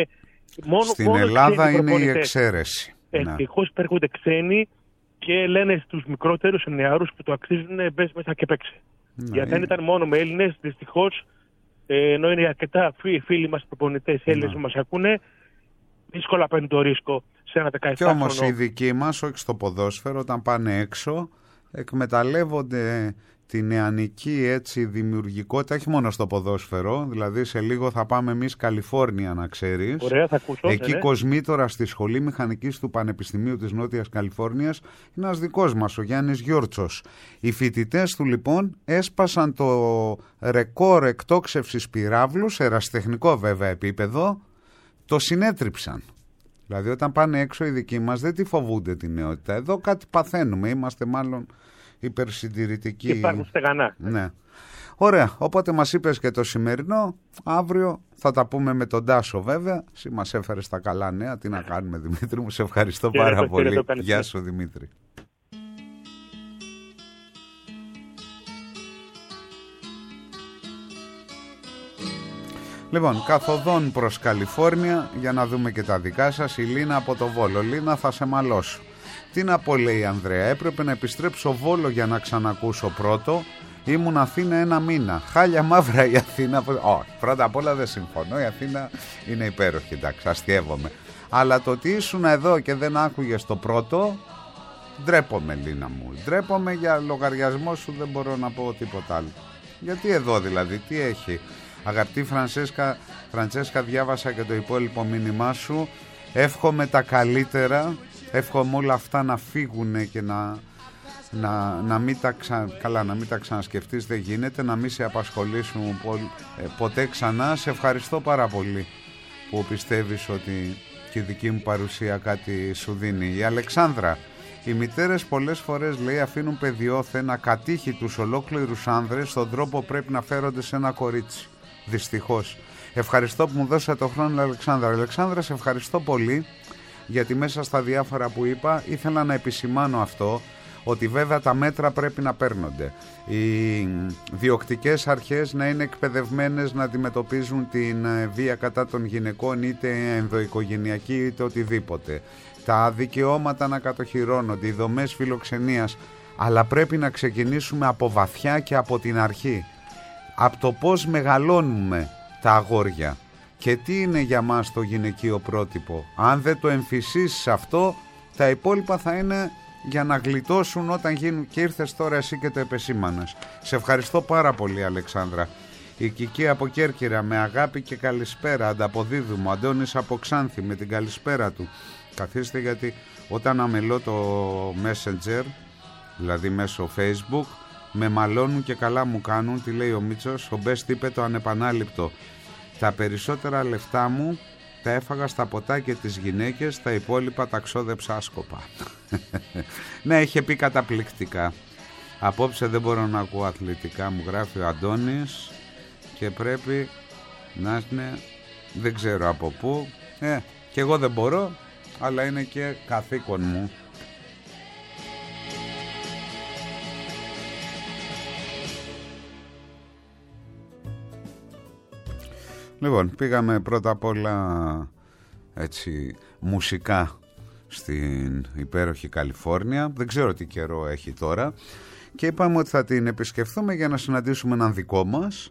Στην Ελλάδα είναι η εξαίρεση. Ευτυχώς έρχονται ξένοι και λένε στους μικρότερους νεαρούς που το αξίζουν, μπες μέσα και παίξε. Γιατί αν ήταν μόνο με Έλληνες, δυστυχώς, ενώ είναι αρκετά φίλοι μας προπονητές Έλληνες που μας ακούνε, δύσκολα παίρνουν το ρίσκο σε ένα 17χρονο. Και όμως οι δικοί μας, όχι στο ποδόσφαιρο, όταν πάνε έξω, εκμεταλλεύονται τη νεανική έτσι δημιουργικότητα, όχι μόνο στο ποδόσφαιρο, δηλαδή σε λίγο θα πάμε εμείς Καλιφόρνια, να ξέρεις. Ωραία, θα ακούσω. Εκεί κοσμήτορα στη Σχολή Μηχανικής του Πανεπιστημίου της Νότιας Καλιφόρνιας είναι ένας δικός μας, ο Γιάννης Γιόρτσος. Οι φοιτητές του λοιπόν έσπασαν το ρεκόρ εκτόξευσης πυράβλου, σε ερασιτεχνικό βέβαια επίπεδο, το συνέτριψαν. Δηλαδή όταν πάνε έξω οι δικοί μας δεν τη φοβούνται τη νεότητα. Εδώ κάτι παθαίνουμε, είμαστε μάλλον υπερσυντηρητικοί. Υπάρχουν στεγανά. Ναι. Ωραία, οπότε μας είπες και το σημερινό. Αύριο θα τα πούμε με τον Τάσο βέβαια. Εσύ μας έφερες τα καλά νέα. Τι να κάνουμε, Δημήτρη μου, σε ευχαριστώ πάρα πολύ. Γεια σου, Δημήτρη. Λοιπόν, καθοδόν προς Καλιφόρνια για να δούμε και τα δικά σας. Η Λίνα από το Βόλο. Λίνα, θα σε μαλώσω. Τι να πω, λέει η Ανδρέα, έπρεπε να επιστρέψω Βόλο για να ξανακούσω πρώτο. Ήμουν Αθήνα ένα μήνα. Χάλια μαύρα η Αθήνα. Πρώτα απ' όλα δεν συμφωνώ. Η Αθήνα είναι υπέροχη, εντάξει, αστιεύομαι. Αλλά το ότι ήσουν εδώ και δεν άκουγες το πρώτο, Ντρέπομαι, Λίνα μου. Ντρέπομαι για λογαριασμό σου, δεν μπορώ να πω τίποτα άλλο. Γιατί εδώ δηλαδή, τι έχει? Αγαπητή Φραντσέσκα, διάβασα και το υπόλοιπο μήνυμά σου. Εύχομαι τα καλύτερα. Εύχομαι όλα αυτά να φύγουν και να μην τα ξανασκεφτείς, δεν γίνεται. Να μην σε απασχολήσουν ποτέ ξανά. Σε ευχαριστώ πάρα πολύ που πιστεύεις ότι και η δική μου παρουσία κάτι σου δίνει. Η Αλεξάνδρα: οι μητέρες πολλές φορές, λέει, αφήνουν παιδιόθεν ακατήχητους ολόκληρους άνδρες, στον τρόπο πρέπει να φέρονται σε ένα κορίτσι. Δυστυχώς. Ευχαριστώ που μου δώσατε το χρόνο, Αλεξάνδρα. Αλεξάνδρα, σε ευχαριστώ πολύ, γιατί μέσα στα διάφορα που είπα ήθελα να επισημάνω αυτό, ότι βέβαια τα μέτρα πρέπει να παίρνονται. Οι διοκτικές αρχές να είναι εκπαιδευμένες να αντιμετωπίζουν την βία κατά των γυναικών, είτε ενδοοικογενειακή είτε οτιδήποτε. Τα δικαιώματα να κατοχυρώνονται, οι δομές φιλοξενίας, αλλά πρέπει να ξεκινήσουμε από βαθιά και από την αρχή. Από το πώς μεγαλώνουμε τα αγόρια και τι είναι για μας το γυναικείο πρότυπο. Αν δεν το εμφυσίσεις αυτό, τα υπόλοιπα θα είναι για να γλιτώσουν όταν γίνουν. Και ήρθες τώρα εσύ και το επεσήμανες. Σε ευχαριστώ πάρα πολύ, Αλεξάνδρα. Η Κική από Κέρκυρα: με αγάπη και καλησπέρα. Ανταποδίδου μου. Αντώνης από Ξάνθη με την καλησπέρα του. Καθίστε, γιατί όταν αμελώ το Messenger, δηλαδή μέσω Facebook, με μαλώνουν και καλά μου κάνουν. Τι λέει ο Μίτσος? Ο Μπέστ είπε το ανεπανάληπτο: τα περισσότερα λεφτά μου τα έφαγα στα ποτάκια της γυναίκες, τα υπόλοιπα τα ξόδεψα άσκοπα. Ναι, είχε πει καταπληκτικά. Απόψε δεν μπορώ να ακούω αθλητικά, μου γράφει ο Αντώνης, και πρέπει να είναι, δεν ξέρω από πού. Και εγώ δεν μπορώ, αλλά είναι και καθήκον μου. Λοιπόν, πήγαμε πρώτα απ' όλα έτσι μουσικά στην υπέροχη Καλιφόρνια. Δεν ξέρω τι καιρό έχει τώρα, και είπαμε ότι θα την επισκεφθούμε για να συναντήσουμε έναν δικό μας,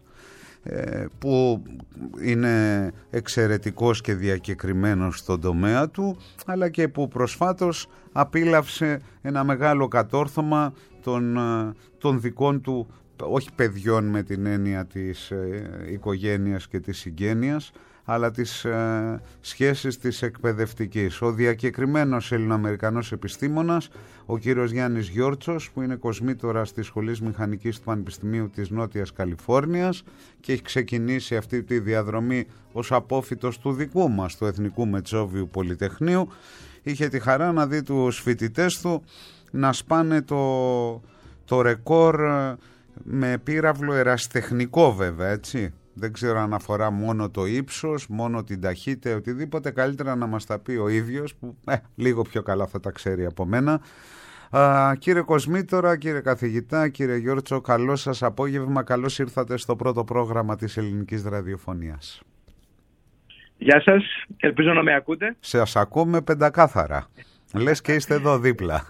που είναι εξαιρετικός και διακεκριμένος στον τομέα του, αλλά και που προσφάτως απίλαυσε ένα μεγάλο κατόρθωμα των δικών του, όχι παιδιών με την έννοια της οικογένειας και της συγγένειας, αλλά της σχέσης της εκπαιδευτικής. Ο διακεκριμένος Ελληνοαμερικανός επιστήμονας, ο κύριος Γιάννης Γιόρτσος, που είναι κοσμήτορας της Σχολής Μηχανικής του Πανεπιστημίου της Νότιας Καλιφόρνιας και έχει ξεκινήσει αυτή τη διαδρομή ως απόφοιτος του δικού μας, του Εθνικού Μετσόβιου Πολυτεχνείου, είχε τη χαρά να δει τους φοιτητές του να σπάνε το ρεκόρ με πύραυλο ερασιτεχνικό, βέβαια, έτσι. Δεν ξέρω αν αφορά μόνο το ύψος, μόνο την ταχύτητα, οτιδήποτε. Καλύτερα να μας τα πει ο ίδιος, που λίγο πιο καλά θα τα ξέρει από μένα. Κύριε Κοσμήτορα, κύριε καθηγητά, κύριε Γιόρτσο, καλό σας απόγευμα. Καλώς ήρθατε στο πρώτο πρόγραμμα της Ελληνικής Ραδιοφωνίας. Γεια σας, ελπίζω να με ακούτε. Σας ακούμε πεντακάθαρα. Λες και είστε εδώ δίπλα.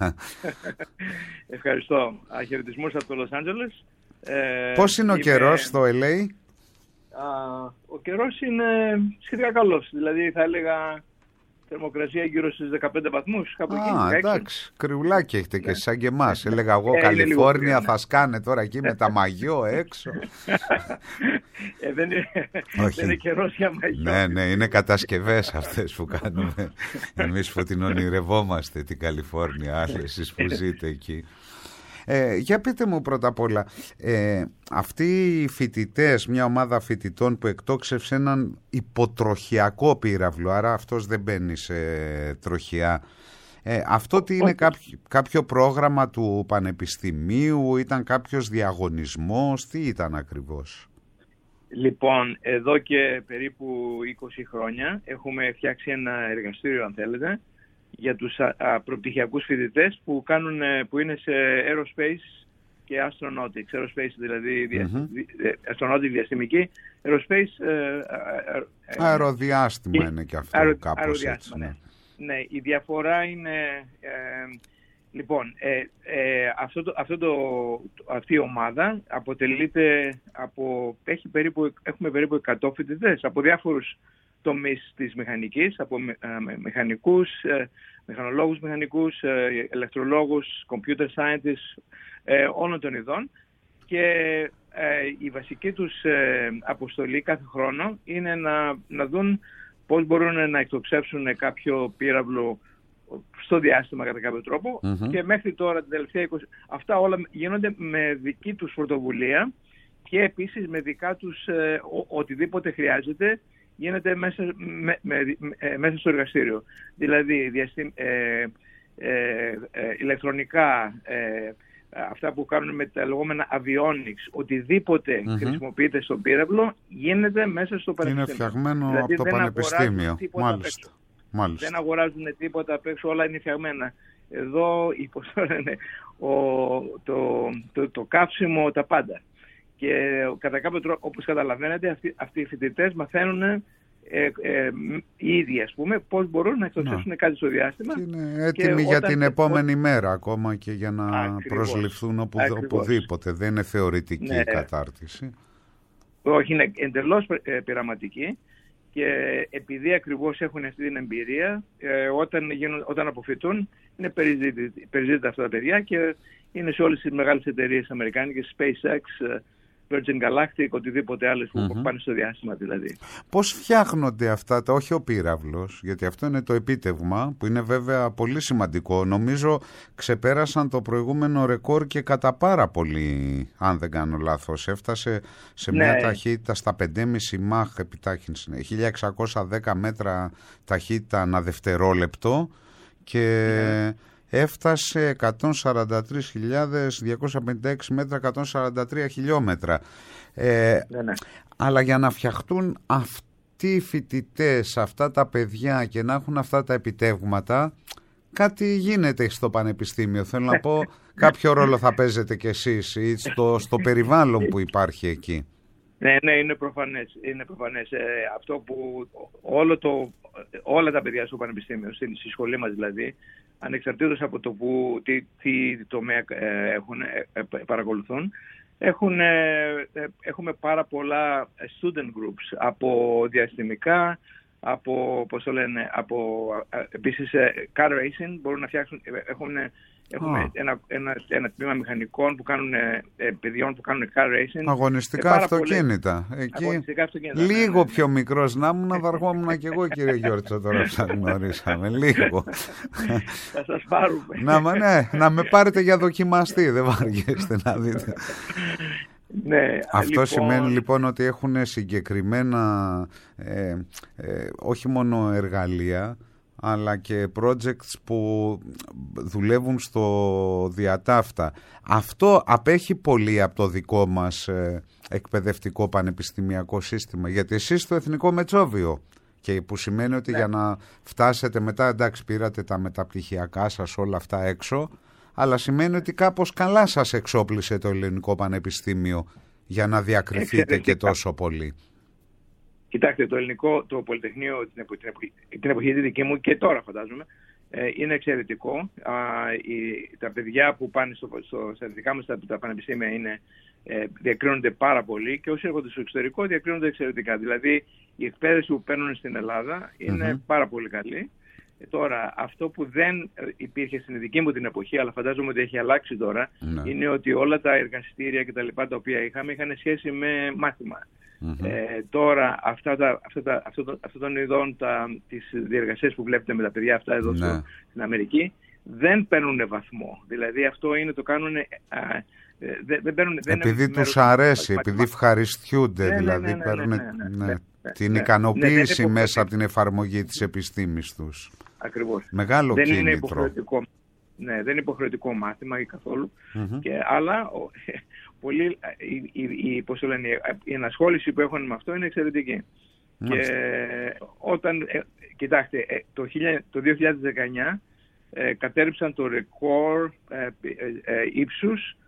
Ευχαριστώ. Χαιρετισμούς από το Λος Άντζελες. Πώς είναι ο καιρός στο LA? Ο καιρός είναι σχετικά καλός. Δηλαδή θα έλεγα θερμοκρασία γύρω στους 15 βαθμούς. Εντάξει, κρυουλάκι έχετε και σαν και εμάς. Έλεγα εγώ Καλιφόρνια θα σκάνε τώρα εκεί με τα μαγιό έξω. Δεν είναι καιρός για μαγιό. Ναι, είναι κατασκευές αυτές που κάνουμε εμείς που την ονειρευόμαστε την Καλιφόρνια, άλλες εσείς που ζείτε εκεί. Για πείτε μου πρώτα απ' όλα, αυτοί οι φοιτητές, μια ομάδα φοιτητών που εκτόξευσε έναν υποτροχιακό πύραυλο, άρα αυτός δεν μπαίνει σε τροχιά, αυτό τι είναι, κάποιο πρόγραμμα του πανεπιστημίου, ήταν κάποιος διαγωνισμός, τι ήταν ακριβώς? Λοιπόν, εδώ και περίπου 20 χρόνια έχουμε φτιάξει ένα εργαστήριο, αν θέλετε, για τους προπτυχιακούς φοιτητές που είναι σε aerospace και astronautics. Aerospace δηλαδή astronautics διαστημική, aerospace αεροδιάστημα είναι και αυτό κάπως έτσι. Ναι, η διαφορά είναι λοιπόν αυτή η ομάδα αποτελείται έχουμε περίπου 100 φοιτητές από διάφορους τομείς της μηχανικής, από μηχανικούς, μηχανολόγους μηχανικούς, ηλεκτρολόγους, computer scientists, όλων των ειδών, και η βασική τους αποστολή κάθε χρόνο είναι να δουν πώς μπορούν να εκτοξεύσουν κάποιο πύραυλο στο διάστημα κατά κάποιο τρόπο, και μέχρι τώρα την τελευταία 20... Αυτά όλα γίνονται με δική τους πρωτοβουλία και επίσης με δικά τους οτιδήποτε χρειάζεται γίνεται μέσα στο εργαστήριο. Δηλαδή ηλεκτρονικά, αυτά που κάνουν με τα λεγόμενα avionics, οτιδήποτε χρησιμοποιείται στον πύραυλο γίνεται μέσα στο πανεπιστήμιο. Είναι φτιαγμένο δηλαδή, από το πανεπιστήμιο. Μάλιστα. Δεν αγοράζουν τίποτα απ' έξω, όλα είναι φτιαγμένα. Εδώ το καύσιμο, τα πάντα. Και κατά κάποιο τρόπο, όπως καταλαβαίνετε, αυτοί οι φοιτητές μαθαίνουν οι ίδιοι, ας πούμε, πώς μπορούν να εκτοξεύσουν κάτι στο διάστημα. Και είναι έτοιμοι για την επόμενη μέρα ακόμα και για να προσληφθούν οπουδήποτε. Δεν είναι θεωρητική η κατάρτιση. Όχι, είναι εντελώς πειραματική. Και επειδή ακριβώς έχουν αυτή την εμπειρία, όταν αποφυτούν, είναι περιζήτητα αυτά τα παιδιά και είναι σε όλες τις μεγάλες εταιρείες αμερικάνικες, SpaceX, Virgin Galactic, οτιδήποτε άλλες που πάνε στο διάστημα δηλαδή. Πώς φτιάχνονται αυτά τα, όχι ο πύραυλος, γιατί αυτό είναι το επίτευγμα, που είναι βέβαια πολύ σημαντικό. Νομίζω ξεπέρασαν το προηγούμενο ρεκόρ και κατά πάρα πολύ, αν δεν κάνω λάθος. Έφτασε σε μια ταχύτητα στα 5,5 μαχ επιτάχυνση, 1610 μέτρα ταχύτητα ανά δευτερόλεπτο και... έφτασε 143.256 μέτρα, 143 χιλιόμετρα. Αλλά για να φτιαχτούν αυτοί οι φοιτητές, αυτά τα παιδιά και να έχουν αυτά τα επιτεύγματα, κάτι γίνεται στο πανεπιστήμιο. Θέλω να πω, κάποιο ρόλο θα παίζετε κι εσείς ή στο περιβάλλον που υπάρχει εκεί. Ναι, είναι προφανές. Αυτό που όλα τα παιδιά στο πανεπιστήμιο, στη σχολή μας δηλαδή, ανεξαρτήτως από το τι τομέα παρακολουθούν, έχουμε πάρα πολλά student groups, από διαστημικά, επίσης car racing, μπορούν να φτιάξουν, έχουμε ένα τμήμα μηχανικών που κάνουν, παιδιών που κάνουν car racing. Αγωνιστικά αυτοκίνητα. Λίγο πιο μικρός να ήμουν, να βαργόμουν και εγώ, κύριε Γιώργο, τώρα που σας γνωρίσαμε. Λίγο. Θα σας πάρουμε. Να με πάρετε για δοκιμαστή, δεν βαριέστε να δείτε. Ναι, αυτό σημαίνει λοιπόν ότι έχουν συγκεκριμένα όχι μόνο εργαλεία, αλλά και projects που δουλεύουν στο διατάφτα. Αυτό απέχει πολύ από το δικό μας εκπαιδευτικό πανεπιστημιακό σύστημα, γιατί εσείς στο Εθνικό Μετσόβιο, και που σημαίνει ότι για να φτάσετε μετά, εντάξει, πήρατε τα μεταπτυχιακά σας όλα αυτά έξω, αλλά σημαίνει ότι κάπως καλά σας εξόπλισε το Ελληνικό Πανεπιστήμιο για να διακριθείτε και τόσο πολύ. Κοιτάξτε, το Πολυτεχνείο την εποχή τη δική μου και τώρα φαντάζομαι είναι εξαιρετικό. Τα παιδιά που πάνε στα δικά μας τα πανεπιστήμια διακρίνονται πάρα πολύ και όσοι έρχονται στο εξωτερικό διακρίνονται εξαιρετικά. Δηλαδή η εκπαίδευση που παίρνουν στην Ελλάδα είναι πάρα πολύ καλή. Τώρα, αυτό που δεν υπήρχε στην δική μου την εποχή, αλλά φαντάζομαι ότι έχει αλλάξει τώρα, είναι ότι όλα τα λοιπά τα οποία είχαν σχέση με μάθημα. Τώρα αυτών των ειδών τις διεργασίες που βλέπετε με τα παιδιά αυτά εδώ στην Αμερική δεν παίρνουν βαθμό. Δηλαδή αυτό το κάνουν επειδή τους αρέσει, επειδή ευχαριστιούνται, δηλαδή παίρνουν την ικανοποίηση μέσα από την εφαρμογή της επιστήμης τους. Ακριβώς. Μεγάλο δεν κίνητρο. Είναι υποχρεωτικό. Ναι, δεν είναι υποχρεωτικό μάθημα ή καθόλου. Αλλά η ενασχόληση που έχουν με αυτό είναι εξαιρετική. Και κοιτάξτε, το 2019 κατέρριψαν το ρεκόρ ύψους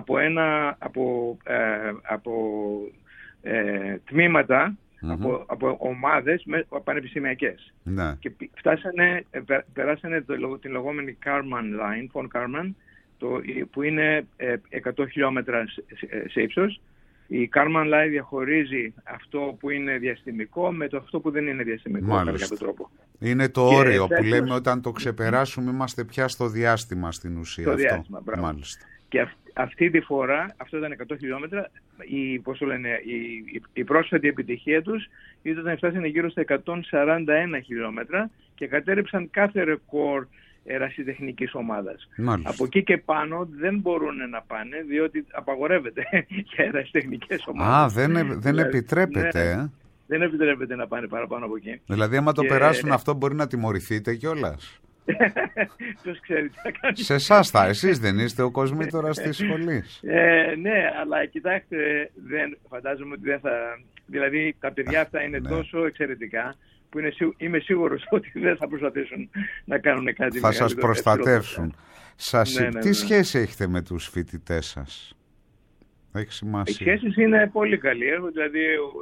από τμήματα, από ομάδες πανεπιστημιακές. Και περάσανε την λεγόμενη Kármán line, von Kármán, που είναι 100 χιλιόμετρα σε ύψος, Η Karman Light διαχωρίζει αυτό που είναι διαστημικό με το αυτό που δεν είναι διαστημικό. Μάλιστα. Κατά κάποιο τρόπο. Είναι το όριο που λέμε όταν το ξεπεράσουμε είμαστε πια στο διάστημα στην ουσία. Στο διάστημα, μπράβο. Μάλιστα. Και αυτή τη φορά, αυτό ήταν 100 χιλιόμετρα, η πρόσφατη επιτυχία τους ήταν να φτάσουν γύρω στα 141 χιλιόμετρα και κατέρριψαν κάθε ρεκόρ ερασιτεχνικής ομάδας. Μάλιστα. Από εκεί και πάνω δεν μπορούν να πάνε, διότι απαγορεύεται για ερασιτεχνικές ομάδες. Δεν επιτρέπεται. Ναι, δεν επιτρέπεται να πάνε παραπάνω από εκεί. Δηλαδή, άμα το περάσουν αυτό, μπορεί να τιμωρηθείτε κιόλας. Ποιος ξέρει τι θα κάνει. Σε εσάς εσείς δεν είστε ο Κοσμήτωρας της σχολής. Ναι, αλλά κοιτάξτε, φαντάζομαι ότι δεν θα... Δηλαδή, τα παιδιά αυτά είναι τόσο εξαιρετικά που είμαι σίγουρος ότι δεν θα προσπαθήσουν να κάνουν κάτι. Θα σας προστατεύσουν. Τι σχέση έχετε με τους φοιτητές σας? Έχει σημασία. Οι σχέσεις είναι πολύ καλή. Δηλαδή,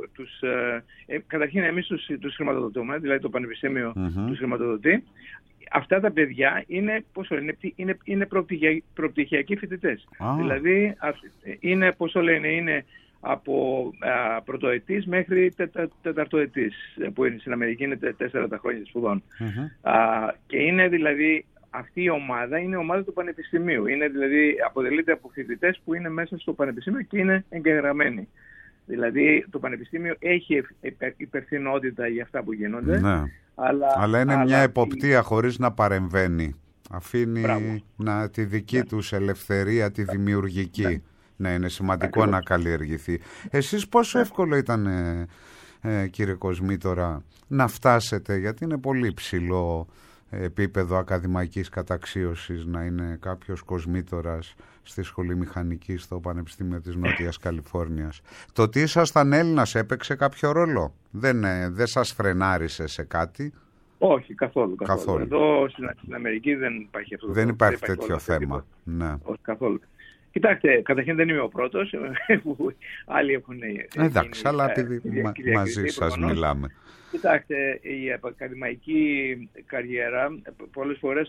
καταρχήν εμείς τους χρηματοδοτούμε, δηλαδή το Πανεπιστήμιο τους χρηματοδοτεί. Αυτά τα παιδιά είναι προπτυχιακοί φοιτητές. Δηλαδή, είναι, είναι από πρωτοετής μέχρι τεταρτοετής, που στην Αμερική είναι 4 τα χρόνια σπουδών. Και είναι δηλαδή, αυτή η ομάδα είναι ομάδα του Πανεπιστημίου. Είναι δηλαδή, αποτελείται από φοιτητές που είναι μέσα στο Πανεπιστήμιο και είναι εγγεγραμμένοι. Δηλαδή το Πανεπιστήμιο έχει υπευθυνότητα για αυτά που γίνονται. Ναι. Αλλά είναι μια εποπτεία χωρίς να παρεμβαίνει. Αφήνει τη δική τους ελευθερία, τη δημιουργική. Ναι, είναι σημαντικό να καλλιεργηθεί. Εσείς πόσο εύκολο ήταν, κύριε Κοσμήτωρα, να φτάσετε, γιατί είναι πολύ ψηλό επίπεδο ακαδημαϊκής καταξίωσης να είναι κάποιος κοσμήτωρας στη Σχολή Μηχανικής στο Πανεπιστήμιο της Νότιας Καλιφόρνιας. Το ότι ήσασταν Έλληνας έπαιξε κάποιο ρόλο? Δεν σας φρενάρισε σε κάτι? Όχι, καθόλου. Εδώ στην Αμερική δεν υπάρχει αυτό. Δεν υπάρχει τέτοιο θέμα. Ναι. Όχι, καθόλου. Κοιτάξτε, καταρχήν δεν είμαι ο πρώτος που άλλοι έχουν... Εντάξει, αλλά επειδή μαζί σας μιλάμε. Κοιτάξτε, η ακαδημαϊκή καριέρα πολλές φορές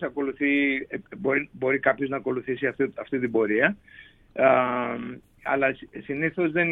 μπορεί κάποιος να ακολουθήσει αυτή την πορεία, αλλά συνήθως δεν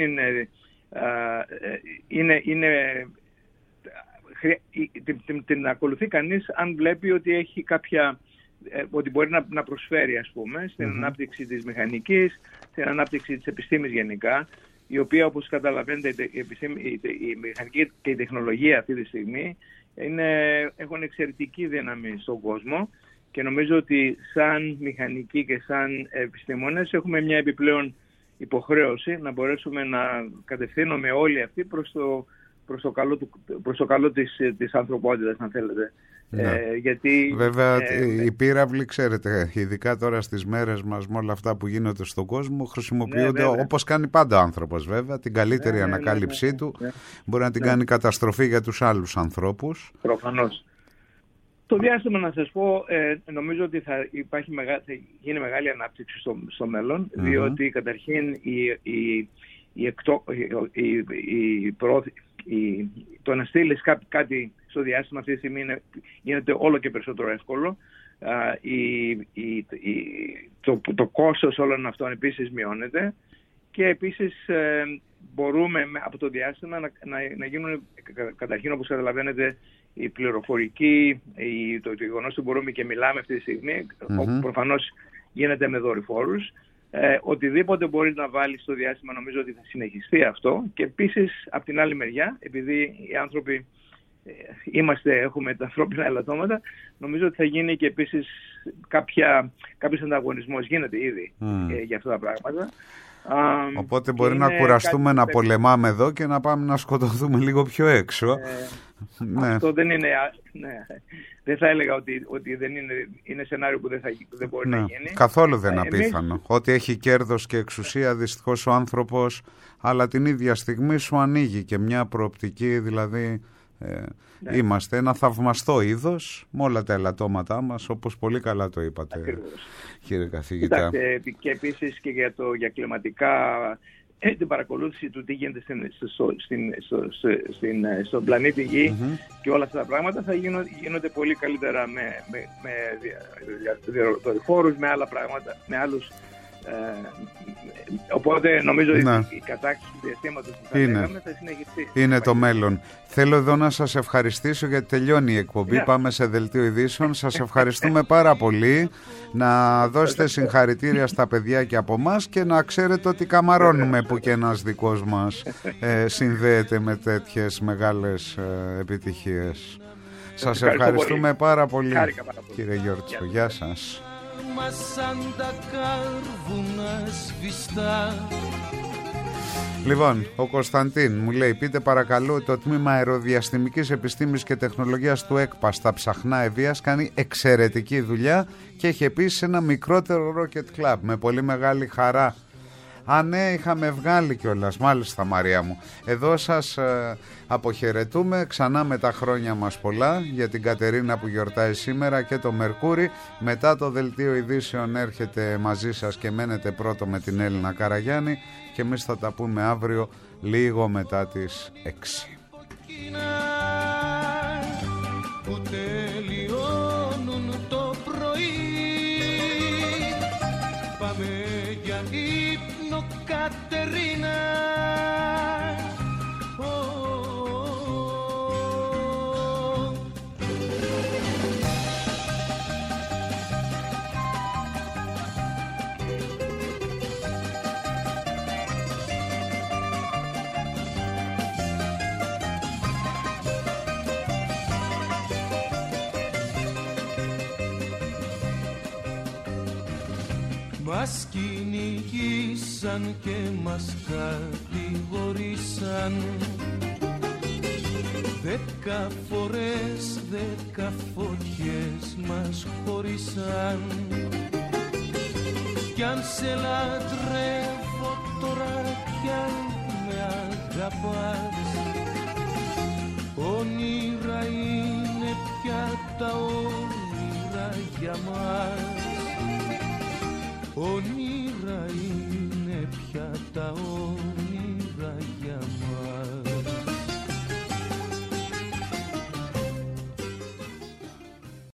την ακολουθεί κανείς αν βλέπει ότι έχει κάποια... ότι μπορεί να προσφέρει, ας πούμε, στην ανάπτυξη της μηχανικής, στην ανάπτυξη της επιστήμης γενικά, η οποία, όπως καταλαβαίνετε, η μηχανική και η τεχνολογία αυτή τη στιγμή έχουν εξαιρετική δύναμη στον κόσμο και νομίζω ότι σαν μηχανικοί και σαν επιστήμονες έχουμε μια επιπλέον υποχρέωση να μπορέσουμε να κατευθύνουμε όλοι αυτοί προς το καλό της ανθρωπότητας, αν θέλετε. Γιατί, βέβαια οι πύραυλοι, ξέρετε, ειδικά τώρα στις μέρες μας με όλα αυτά που γίνονται στον κόσμο, χρησιμοποιούνται όπως κάνει πάντα ο άνθρωπος, βέβαια, την καλύτερη ανακάλυψή του μπορεί να την κάνει καταστροφή για τους άλλους ανθρώπους. Προφανώς. Το διάστημα, να σας πω, νομίζω ότι θα γίνει μεγάλη ανάπτυξη στο μέλλον, διότι καταρχήν το να στείλεις κάτι στο διάστημα αυτή τη στιγμή γίνεται όλο και περισσότερο εύκολο. Το κόστος όλων αυτών επίσης μειώνεται και επίσης μπορούμε από το διάστημα να γίνουν, καταρχήν, όπως καταλαβαίνετε, η πληροφορική, το γεγονός ότι μπορούμε και μιλάμε αυτή τη στιγμή, προφανώς γίνεται με δορυφόρους. Οτιδήποτε μπορεί να βάλει στο διάστημα, νομίζω ότι θα συνεχιστεί αυτό. Και επίσης, από την άλλη μεριά, επειδή οι άνθρωποι έχουμε τα ανθρώπινα ελαττώματα, νομίζω ότι θα γίνει και επίσης κάποιος ανταγωνισμός. Γίνεται ήδη για αυτά τα πράγματα. Οπότε μπορεί να κουραστούμε να πολεμάμε εδώ και να πάμε να σκοτωθούμε λίγο πιο έξω. Αυτό δεν είναι... Δεν θα έλεγα ότι δεν είναι σενάριο που δεν μπορεί να γίνει. Καθόλου δεν είναι απίθανο. Ότι έχει κέρδος και εξουσία δυστυχώς ο άνθρωπος, αλλά την ίδια στιγμή σου ανοίγει και μια προοπτική, δηλαδή είμαστε ένα θαυμαστό είδος με όλα τα ελαττώματά μας, όπως πολύ καλά το είπατε. Ακριβώς. Κύριε καθηγητά. Κοιτάξτε, και επίσης και για κλιματικά, την παρακολούθηση του τι γίνεται στον πλανήτη Γη και όλα αυτά τα πράγματα θα γίνονται πολύ καλύτερα με δορυφόρους, με άλλα πράγματα, με άλλους Οπότε νομίζω ότι η κατάκτηση του διαστήματος που θα λέγαμε θα συνεχιστεί. Είναι το μέλλον. Θέλω εδώ να σας ευχαριστήσω γιατί τελειώνει η εκπομπή. Πάμε σε δελτίο ειδήσεων. Σας ευχαριστούμε πάρα πολύ. Να δώσετε συγχαρητήρια στα παιδιά και από μας και να ξέρετε ότι καμαρώνουμε που και ένας δικός μας συνδέεται με τέτοιες μεγάλες επιτυχίες. Σας ευχαριστούμε πάρα πολύ, κύριε Γιόρτσο. Γεια σας. Λοιπόν, ο Κωνσταντίν μου λέει: πείτε παρακαλώ, το τμήμα αεροδιαστημικής επιστήμης και τεχνολογίας του ΕΚΠΑ στα Ψαχνά Ευβοίας κάνει εξαιρετική δουλειά και έχει επίσης ένα μικρότερο Rocket Club. Με πολύ μεγάλη χαρά. Ναι, είχαμε βγάλει κιόλας. Μάλιστα, Μαρία μου. Εδώ σας αποχαιρετούμε ξανά με τα χρόνια μας πολλά για την Κατερίνα που γιορτάει σήμερα και το Μερκούρι. Μετά το δελτίο ειδήσεων έρχεται μαζί σας και μένετε πρώτο με την Έλληνα Καραγιάννη και εμείς θα τα πούμε αύριο λίγο μετά τις 6. Που τελειώνουν το πρωί, πάμε για ύπνο, Κατερίνα. Μας κυνηγήσαν και μας κατηγορήσαν 10 φορές, 10 φωτιές μας χωρίσαν. Κι αν σε λατρεύω τώρα κι αν με αγαπάς, όνειρα είναι πια τα όνειρα για μας. Όνειρα είναι πια τα όνειρα.